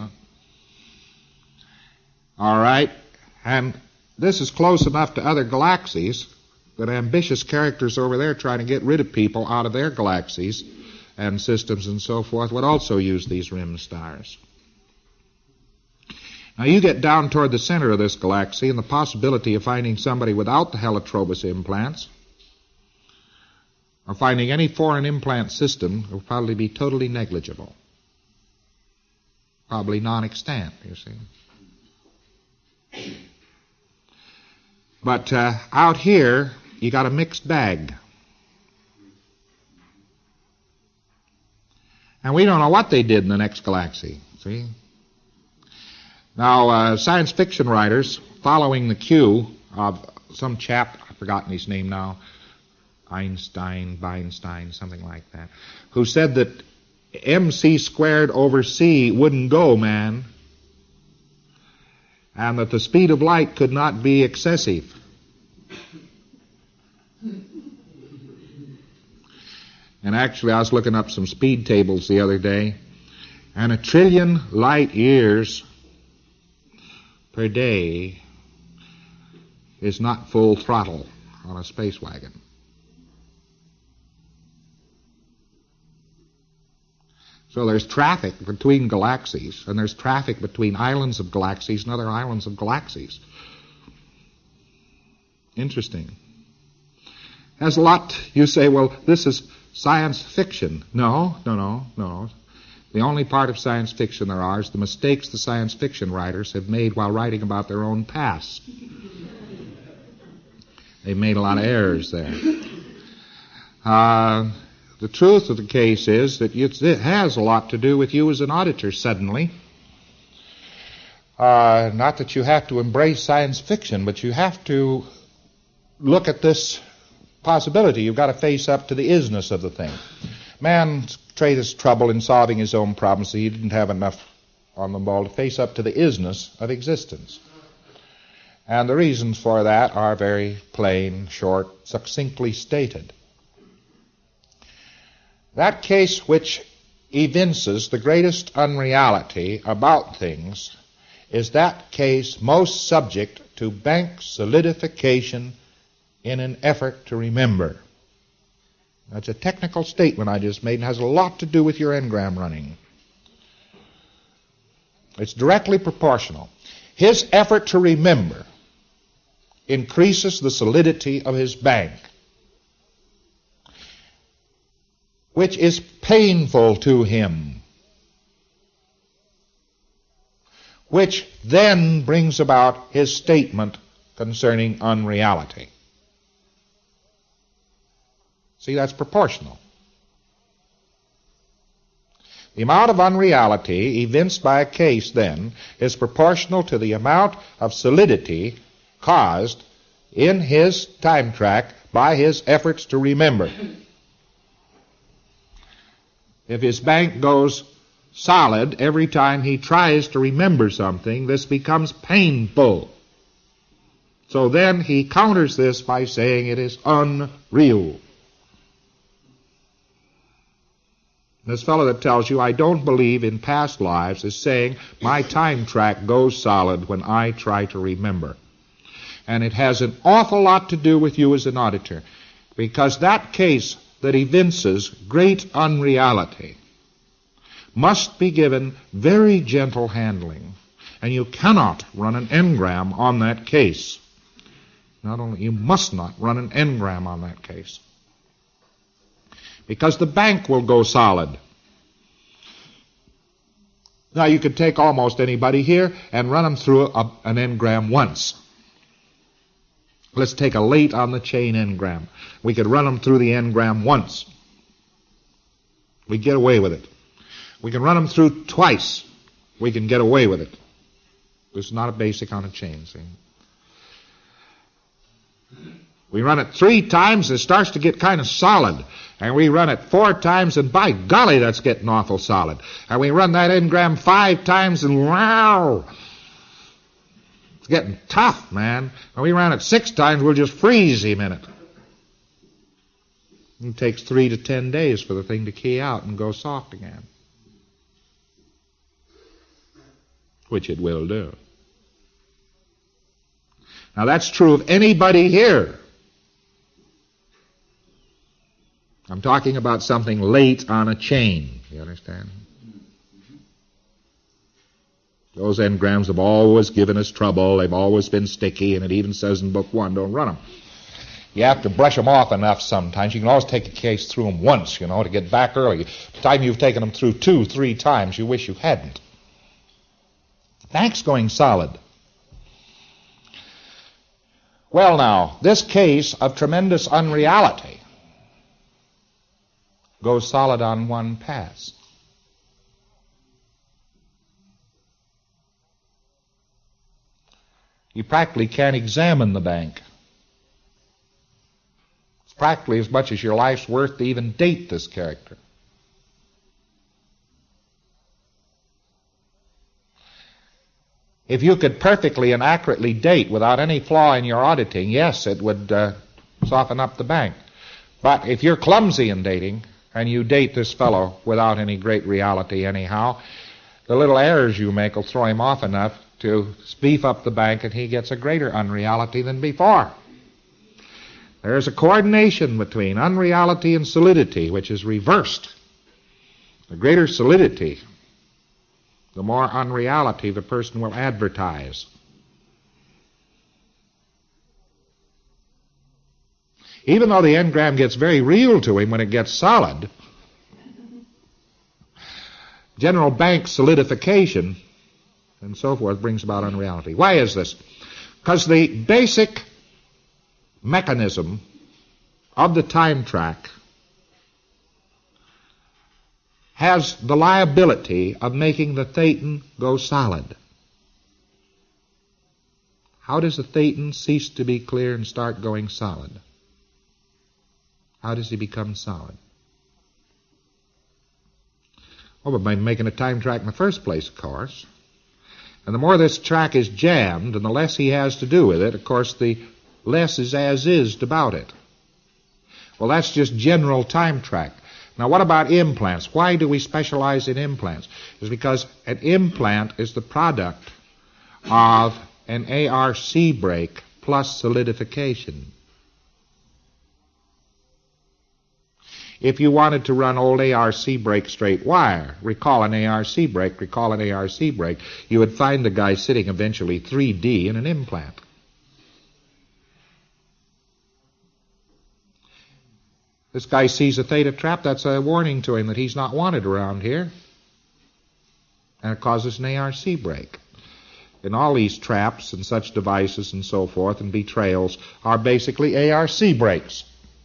All right, and this is close enough to other galaxies that ambitious characters over there trying to get rid of people out of their galaxies and systems and so forth would also use these rim stars. Now you get down toward the center of this galaxy, and the possibility of finding somebody without the Helitrobus implants or finding any foreign implant system will probably be totally negligible. Probably non-extant, you see. But out here, you got a mixed bag. And we don't know what they did in the next galaxy, see? Now, science fiction writers, following the cue of some chap, I've forgotten his name now, Weinstein, something like that, who said that MC squared over C wouldn't go, man, and that the speed of light could not be excessive. And actually, I was looking up some speed tables the other day, and 1 trillion light years per day is not full throttle on a space wagon. So there's traffic between galaxies, and there's traffic between islands of galaxies and other islands of galaxies. Interesting. Has a lot, you say, well, this is science fiction. No. The only part of science fiction there are is the mistakes the science fiction writers have made while writing about their own past. They've made a lot of errors there. The truth of the case is that it has a lot to do with you as an auditor suddenly. Not that you have to embrace science fiction, but you have to look at this possibility. You've got to face up to the isness of the thing. Man greatest trouble in solving his own problems. He didn't have enough on the ball to face up to the isness of existence. And the reasons for that are very plain, short, succinctly stated. That case which evinces the greatest unreality about things is that case most subject to bank solidification in an effort to remember. That's a technical statement I just made and has a lot to do with your engram running. It's directly proportional. His effort to remember increases the solidity of his bank, which is painful to him, which then brings about his statement concerning unreality. See, that's proportional. The amount of unreality evinced by a case, then, is proportional to the amount of solidity caused in his time track by his efforts to remember. If his bank goes solid every time he tries to remember something, this becomes painful. So then he counters this by saying it is unreal. This fellow that tells you, I don't believe in past lives, is saying, my time track goes solid when I try to remember. And it has an awful lot to do with you as an auditor, because that case that evinces great unreality must be given very gentle handling. And you cannot run an engram on that case. Not only, you must not run an engram on that case, because the bank will go solid. Now, you could take almost anybody here and run them through an engram once. Let's take a late on the chain engram. We could run them through the engram once. We get away with it. We can run them through twice. We can get away with it. This is not a basic on a chain, see? We run it 3 times, it starts to get kind of solid. And we run it 4 times, and by golly, that's getting awful solid. And we run that engram 5 times, and wow, it's getting tough, man. And we run it 6 times, we'll just freeze him in it. It takes 3 to 10 days for the thing to key out and go soft again, which it will do. Now, that's true of anybody here. I'm talking about something late on a chain. You understand? Those engrams have always given us trouble. They've always been sticky, and it even says in Book 1, don't run them. You have to brush them off enough sometimes. You can always take a case through them once, to get back early. The time you've taken them through 2, 3 times, you wish you hadn't. The bank's going solid. Well, now, this case of tremendous unreality goes solid on one pass. You practically can't examine the bank. It's practically as much as your life's worth to even date this character. If you could perfectly and accurately date without any flaw in your auditing, yes, it would soften up the bank. But if you're clumsy in dating, and you date this fellow without any great reality anyhow, the little errors you make will throw him off enough to beef up the bank, and he gets a greater unreality than before. There's a coordination between unreality and solidity, which is reversed. The greater solidity, the more unreality the person will advertise. Even though the engram gets very real to him when it gets solid, general bank solidification and so forth brings about unreality. Why is this? Because the basic mechanism of the time track has the liability of making the thetan go solid. How does the thetan cease to be clear and start going solid? How does he become solid? Well, by making a time track in the first place, of course. And the more this track is jammed and the less he has to do with it, of course, the less is as-is about it. Well, that's just general time track. Now, what about implants? Why do we specialize in implants? It's because an implant is the product of an ARC break plus solidification. If you wanted to run old ARC break straight wire, recall an ARC break, you would find the guy sitting eventually 3D in an implant. This guy sees a theta trap, that's a warning to him that he's not wanted around here. And it causes an ARC break. And all these traps and such devices and so forth and betrayals are basically ARC breaks.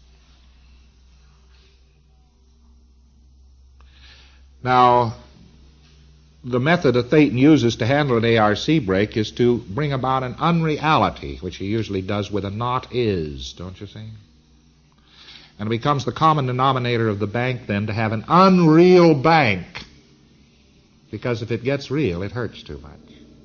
Now, the method a Thetan uses to handle an ARC break is to bring about an unreality, which he usually does with a not is, don't you see? And it becomes the common denominator of the bank then to have an unreal bank. Because if it gets real, it hurts too much.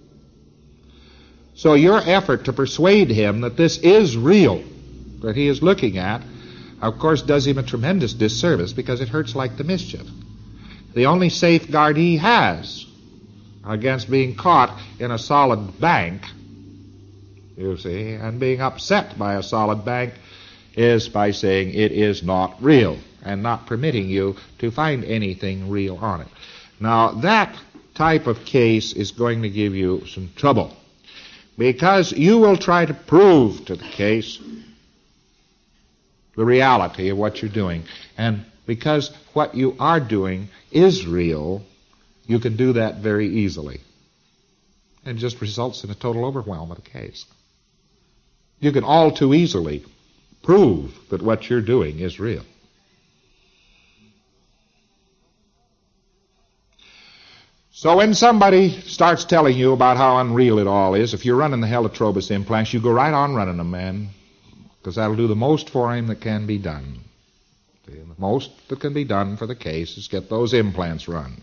So your effort to persuade him that this is real, that he is looking at, of course does him a tremendous disservice because it hurts like the mischief. The only safeguard he has against being caught in a solid bank, you see, and being upset by a solid bank is by saying it is not real and not permitting you to find anything real on it. Now, that type of case is going to give you some trouble because you will try to prove to the case the reality of what you're doing. And because what you are doing is real, you can do that very easily. And it just results in a total overwhelm of the case. You can all too easily prove that what you're doing is real. So when somebody starts telling you about how unreal it all is, if you're running the Helitrobus implants, you go right on running them, man, because that'll do the most for him that can be done. The most that can be done for the case is get those implants run.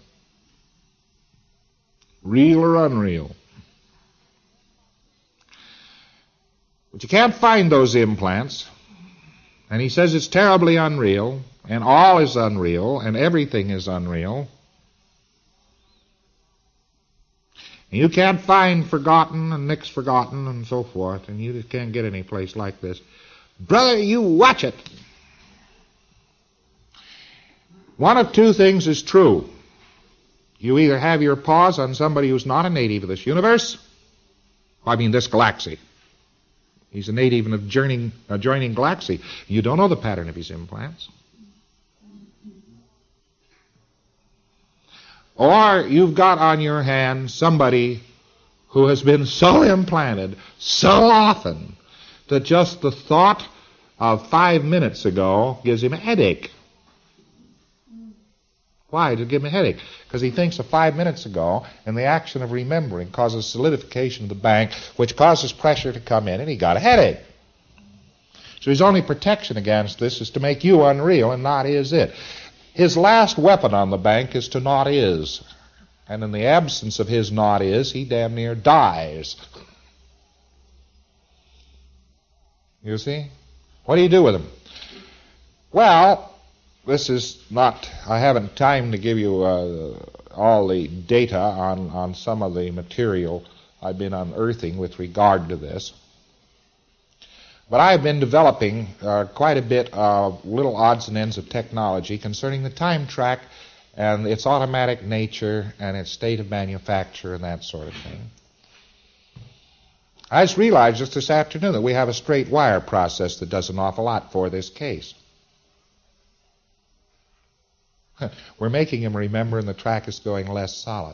Real or unreal. But you can't find those implants. And he says it's terribly unreal, and all is unreal, and everything is unreal. And you can't find forgotten and mixed forgotten and so forth, and you just can't get any place like this. Brother, you watch it. One of two things is true. You either have your paws on somebody who's not a native of this universe, this galaxy. He's a native in an adjoining galaxy. You don't know the pattern of his implants. Or you've got on your hand somebody who has been so implanted so often that just the thought of 5 minutes ago gives him a headache. Why did it give him a headache? Because he thinks of 5 minutes ago, and the action of remembering causes solidification of the bank, which causes pressure to come in, and he got a headache. So his only protection against this is to make you unreal, and not is it. His last weapon on the bank is to not is. And in the absence of his not is, he damn near dies. You see? What do you do with him? Well, this is not, I haven't time to give you all the data on some of the material I've been unearthing with regard to this. But I've been developing quite a bit of little odds and ends of technology concerning the time track and its automatic nature and its state of manufacture and that sort of thing. I just realized just this afternoon that we have a straight wire process that does an awful lot for this case. We're making him remember, and the track is going less solid.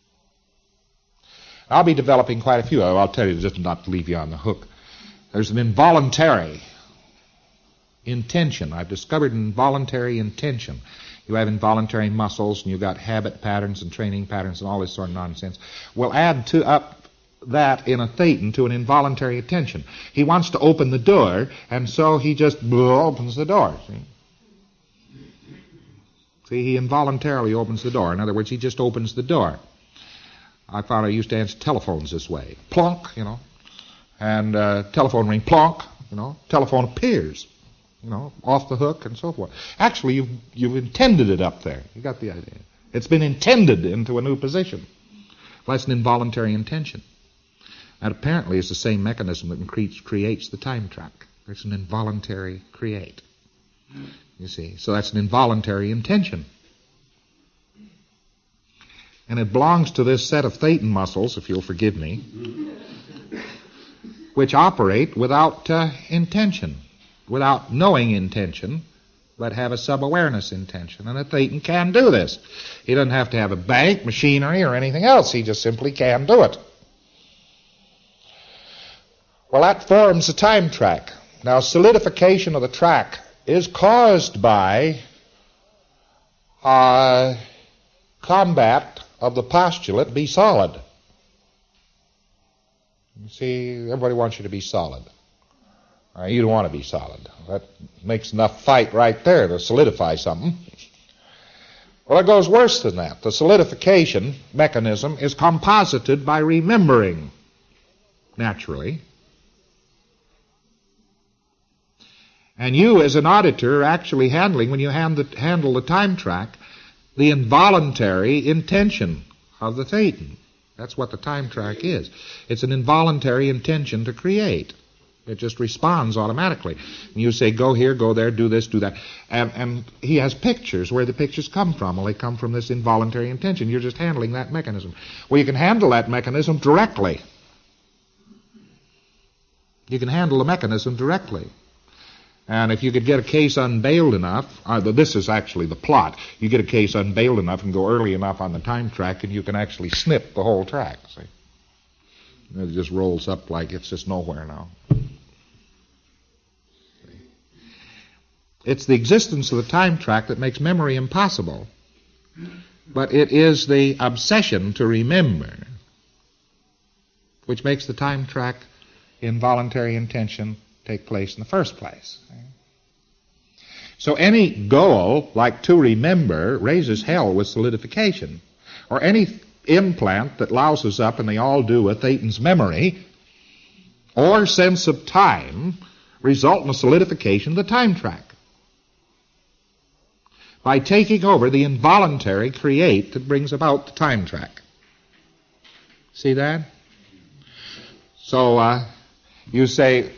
I'll be developing quite a few. I'll tell you just not to leave you on the hook. There's an involuntary intention. I've discovered involuntary intention. You have involuntary muscles, and you've got habit patterns and training patterns and all this sort of nonsense. We'll add up that in a Thetan to an involuntary attention. He wants to open the door, and so he just opens the door. See? See, he involuntarily opens the door. In other words, he just opens the door. I found I used to answer telephones this way. Plonk, and telephone ring, plonk, telephone appears, off the hook and so forth. Actually, you've intended it up there. You got the idea. It's been intended into a new position. Well, that's an involuntary intention. That apparently is the same mechanism that creates the time track. It's an involuntary create. You see, so that's an involuntary intention. And it belongs to this set of thetan muscles, if you'll forgive me, which operate without intention, without knowing intention, but have a sub-awareness intention. And a thetan can do this. He doesn't have to have a bank, machinery, or anything else. He just simply can do it. Well, that forms a time track. Now, solidification of the track is caused by combat of the postulate, be solid. You see, everybody wants you to be solid. You don't want to be solid. That makes enough fight right there to solidify something. Well, it goes worse than that. The solidification mechanism is composited by remembering, naturally. And you, as an auditor, are actually handling, when you handle the time track, the involuntary intention of the thetan. That's what the time track is. It's an involuntary intention to create. It just responds automatically. And you say, go here, go there, do this, do that. And he has pictures. Where the pictures come from? Well, they come from this involuntary intention. You're just handling that mechanism. Well, you can handle that mechanism directly. You can handle the mechanism directly. And if you could get a case unveiled enough, this is actually the plot. You get a case unveiled enough and go early enough on the time track, and you can actually snip the whole track. See? It just rolls up like it's just nowhere now. It's the existence of the time track that makes memory impossible. But it is the obsession to remember which makes the time track involuntary intention take place in the first place. So any goal, like to remember, raises hell with solidification. Or any implant that louses up, and they all do, a thetan's memory or sense of time, result in a solidification of the time track by taking over the involuntary create that brings about the time track. See that? So you say,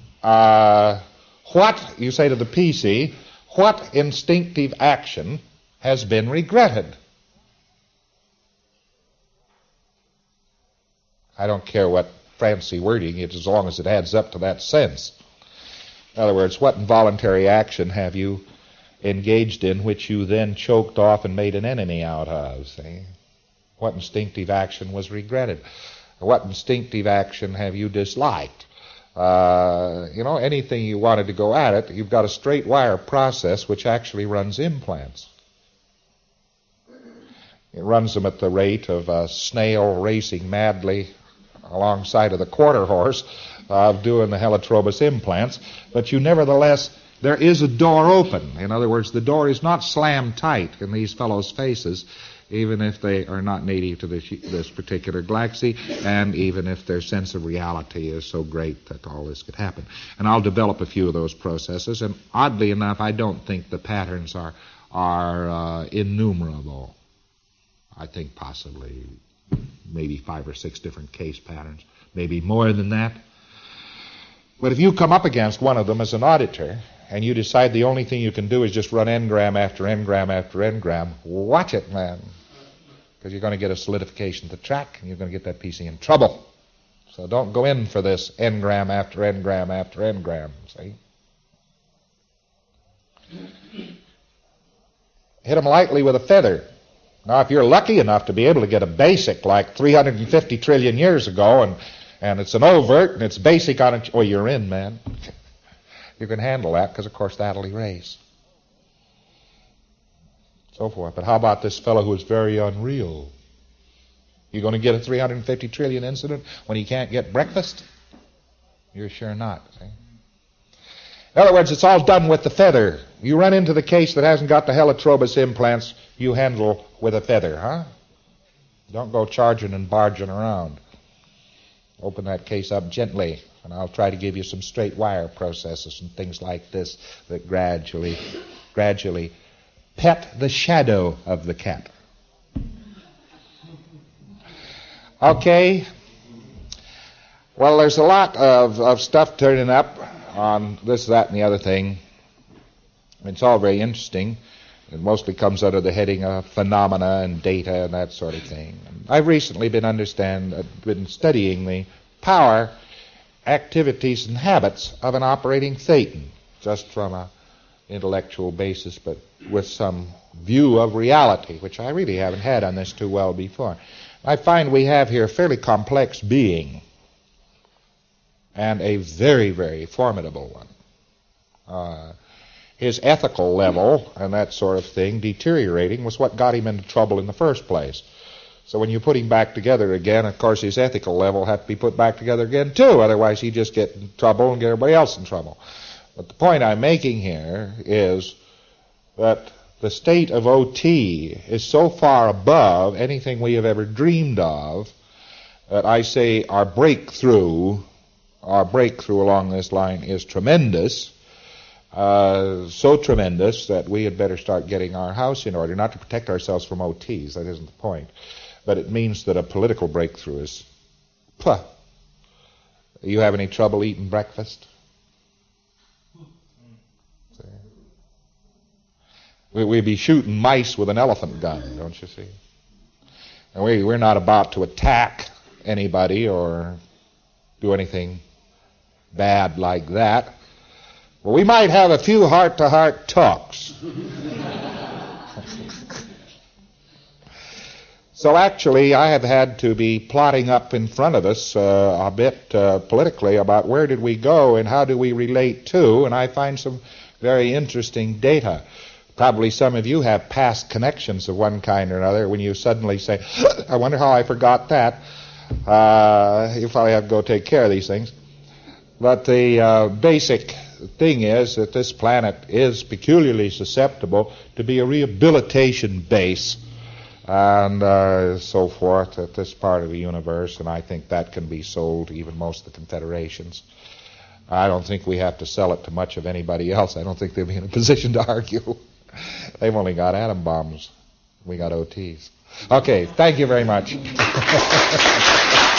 you say to the PC, what instinctive action has been regretted? I don't care what fancy wording it is, as long as it adds up to that sense. In other words, what involuntary action have you engaged in which you then choked off and made an enemy out of? See? What instinctive action was regretted? What instinctive action have you disliked? Anything you wanted to go at it, you've got a straight wire process which actually runs implants. It runs them at the rate of a snail racing madly alongside of the quarter horse doing the helitrobus implants, but you nevertheless, there is a door open. In other words, the door is not slammed tight in these fellows' faces, even if they are not native to this particular galaxy, and even if their sense of reality is so great that all this could happen. And I'll develop a few of those processes, and oddly enough, I don't think the patterns are innumerable. I think possibly maybe 5 or 6 different case patterns, maybe more than that. But if you come up against one of them as an auditor, and you decide the only thing you can do is just run engram after engram after engram, watch it, man. Because you're going to get a solidification of the track, and you're going to get that PC in trouble. So don't go in for this engram after engram after engram, see? Hit them lightly with a feather. Now, if you're lucky enough to be able to get a basic like 350 trillion years ago, and it's an overt, and it's basic on it, you're in, man. You can handle that, because, of course, that'll erase. So forth. But how about this fellow who is very unreal? You going to get a 350 trillion incident when he can't get breakfast? You're sure not, see? In other words, it's all done with the feather. You run into the case that hasn't got the helitrobus implants, you handle with a feather, huh? Don't go charging and barging around. Open that case up gently, and I'll try to give you some straight wire processes and things like this that gradually pet the shadow of the cat. Okay. Well, there's a lot of stuff turning up on this, that, and the other thing. It's all very interesting. It mostly comes under the heading of phenomena and data and that sort of thing. And I've recently been studying the power, activities, and habits of an operating thetan, just from an intellectual basis, but with some view of reality, which I really haven't had on this too well before. I find we have here a fairly complex being, and a very, very formidable one. His ethical level and that sort of thing deteriorating was what got him into trouble in the first place. So when you put him back together again, of course his ethical level had to be put back together again too, otherwise he'd just get in trouble and get everybody else in trouble. But the point I'm making here is that the state of OT is so far above anything we have ever dreamed of that I say our breakthrough along this line is tremendous. So tremendous that we had better start getting our house in order, not to protect ourselves from OTs, that isn't the point. But it means that a political breakthrough is, You have any trouble eating breakfast? We'd be shooting mice with an elephant gun, don't you see? And we're not about to attack anybody or do anything bad like that. Well, we might have a few heart-to-heart talks. So actually, I have had to be plotting up in front of us a bit politically about where did we go and how do we relate to, and I find some very interesting data. Probably some of you have past connections of one kind or another when you suddenly say, I wonder how I forgot that. You probably have to go take care of these things. But the basic thing is that this planet is peculiarly susceptible to be a rehabilitation base and so forth at this part of the universe, and I think that can be sold to even most of the confederations. I don't think we have to sell it to much of anybody else. I don't think they'll be in a position to argue. They've only got atom bombs. We got OTs. Okay, thank you very much.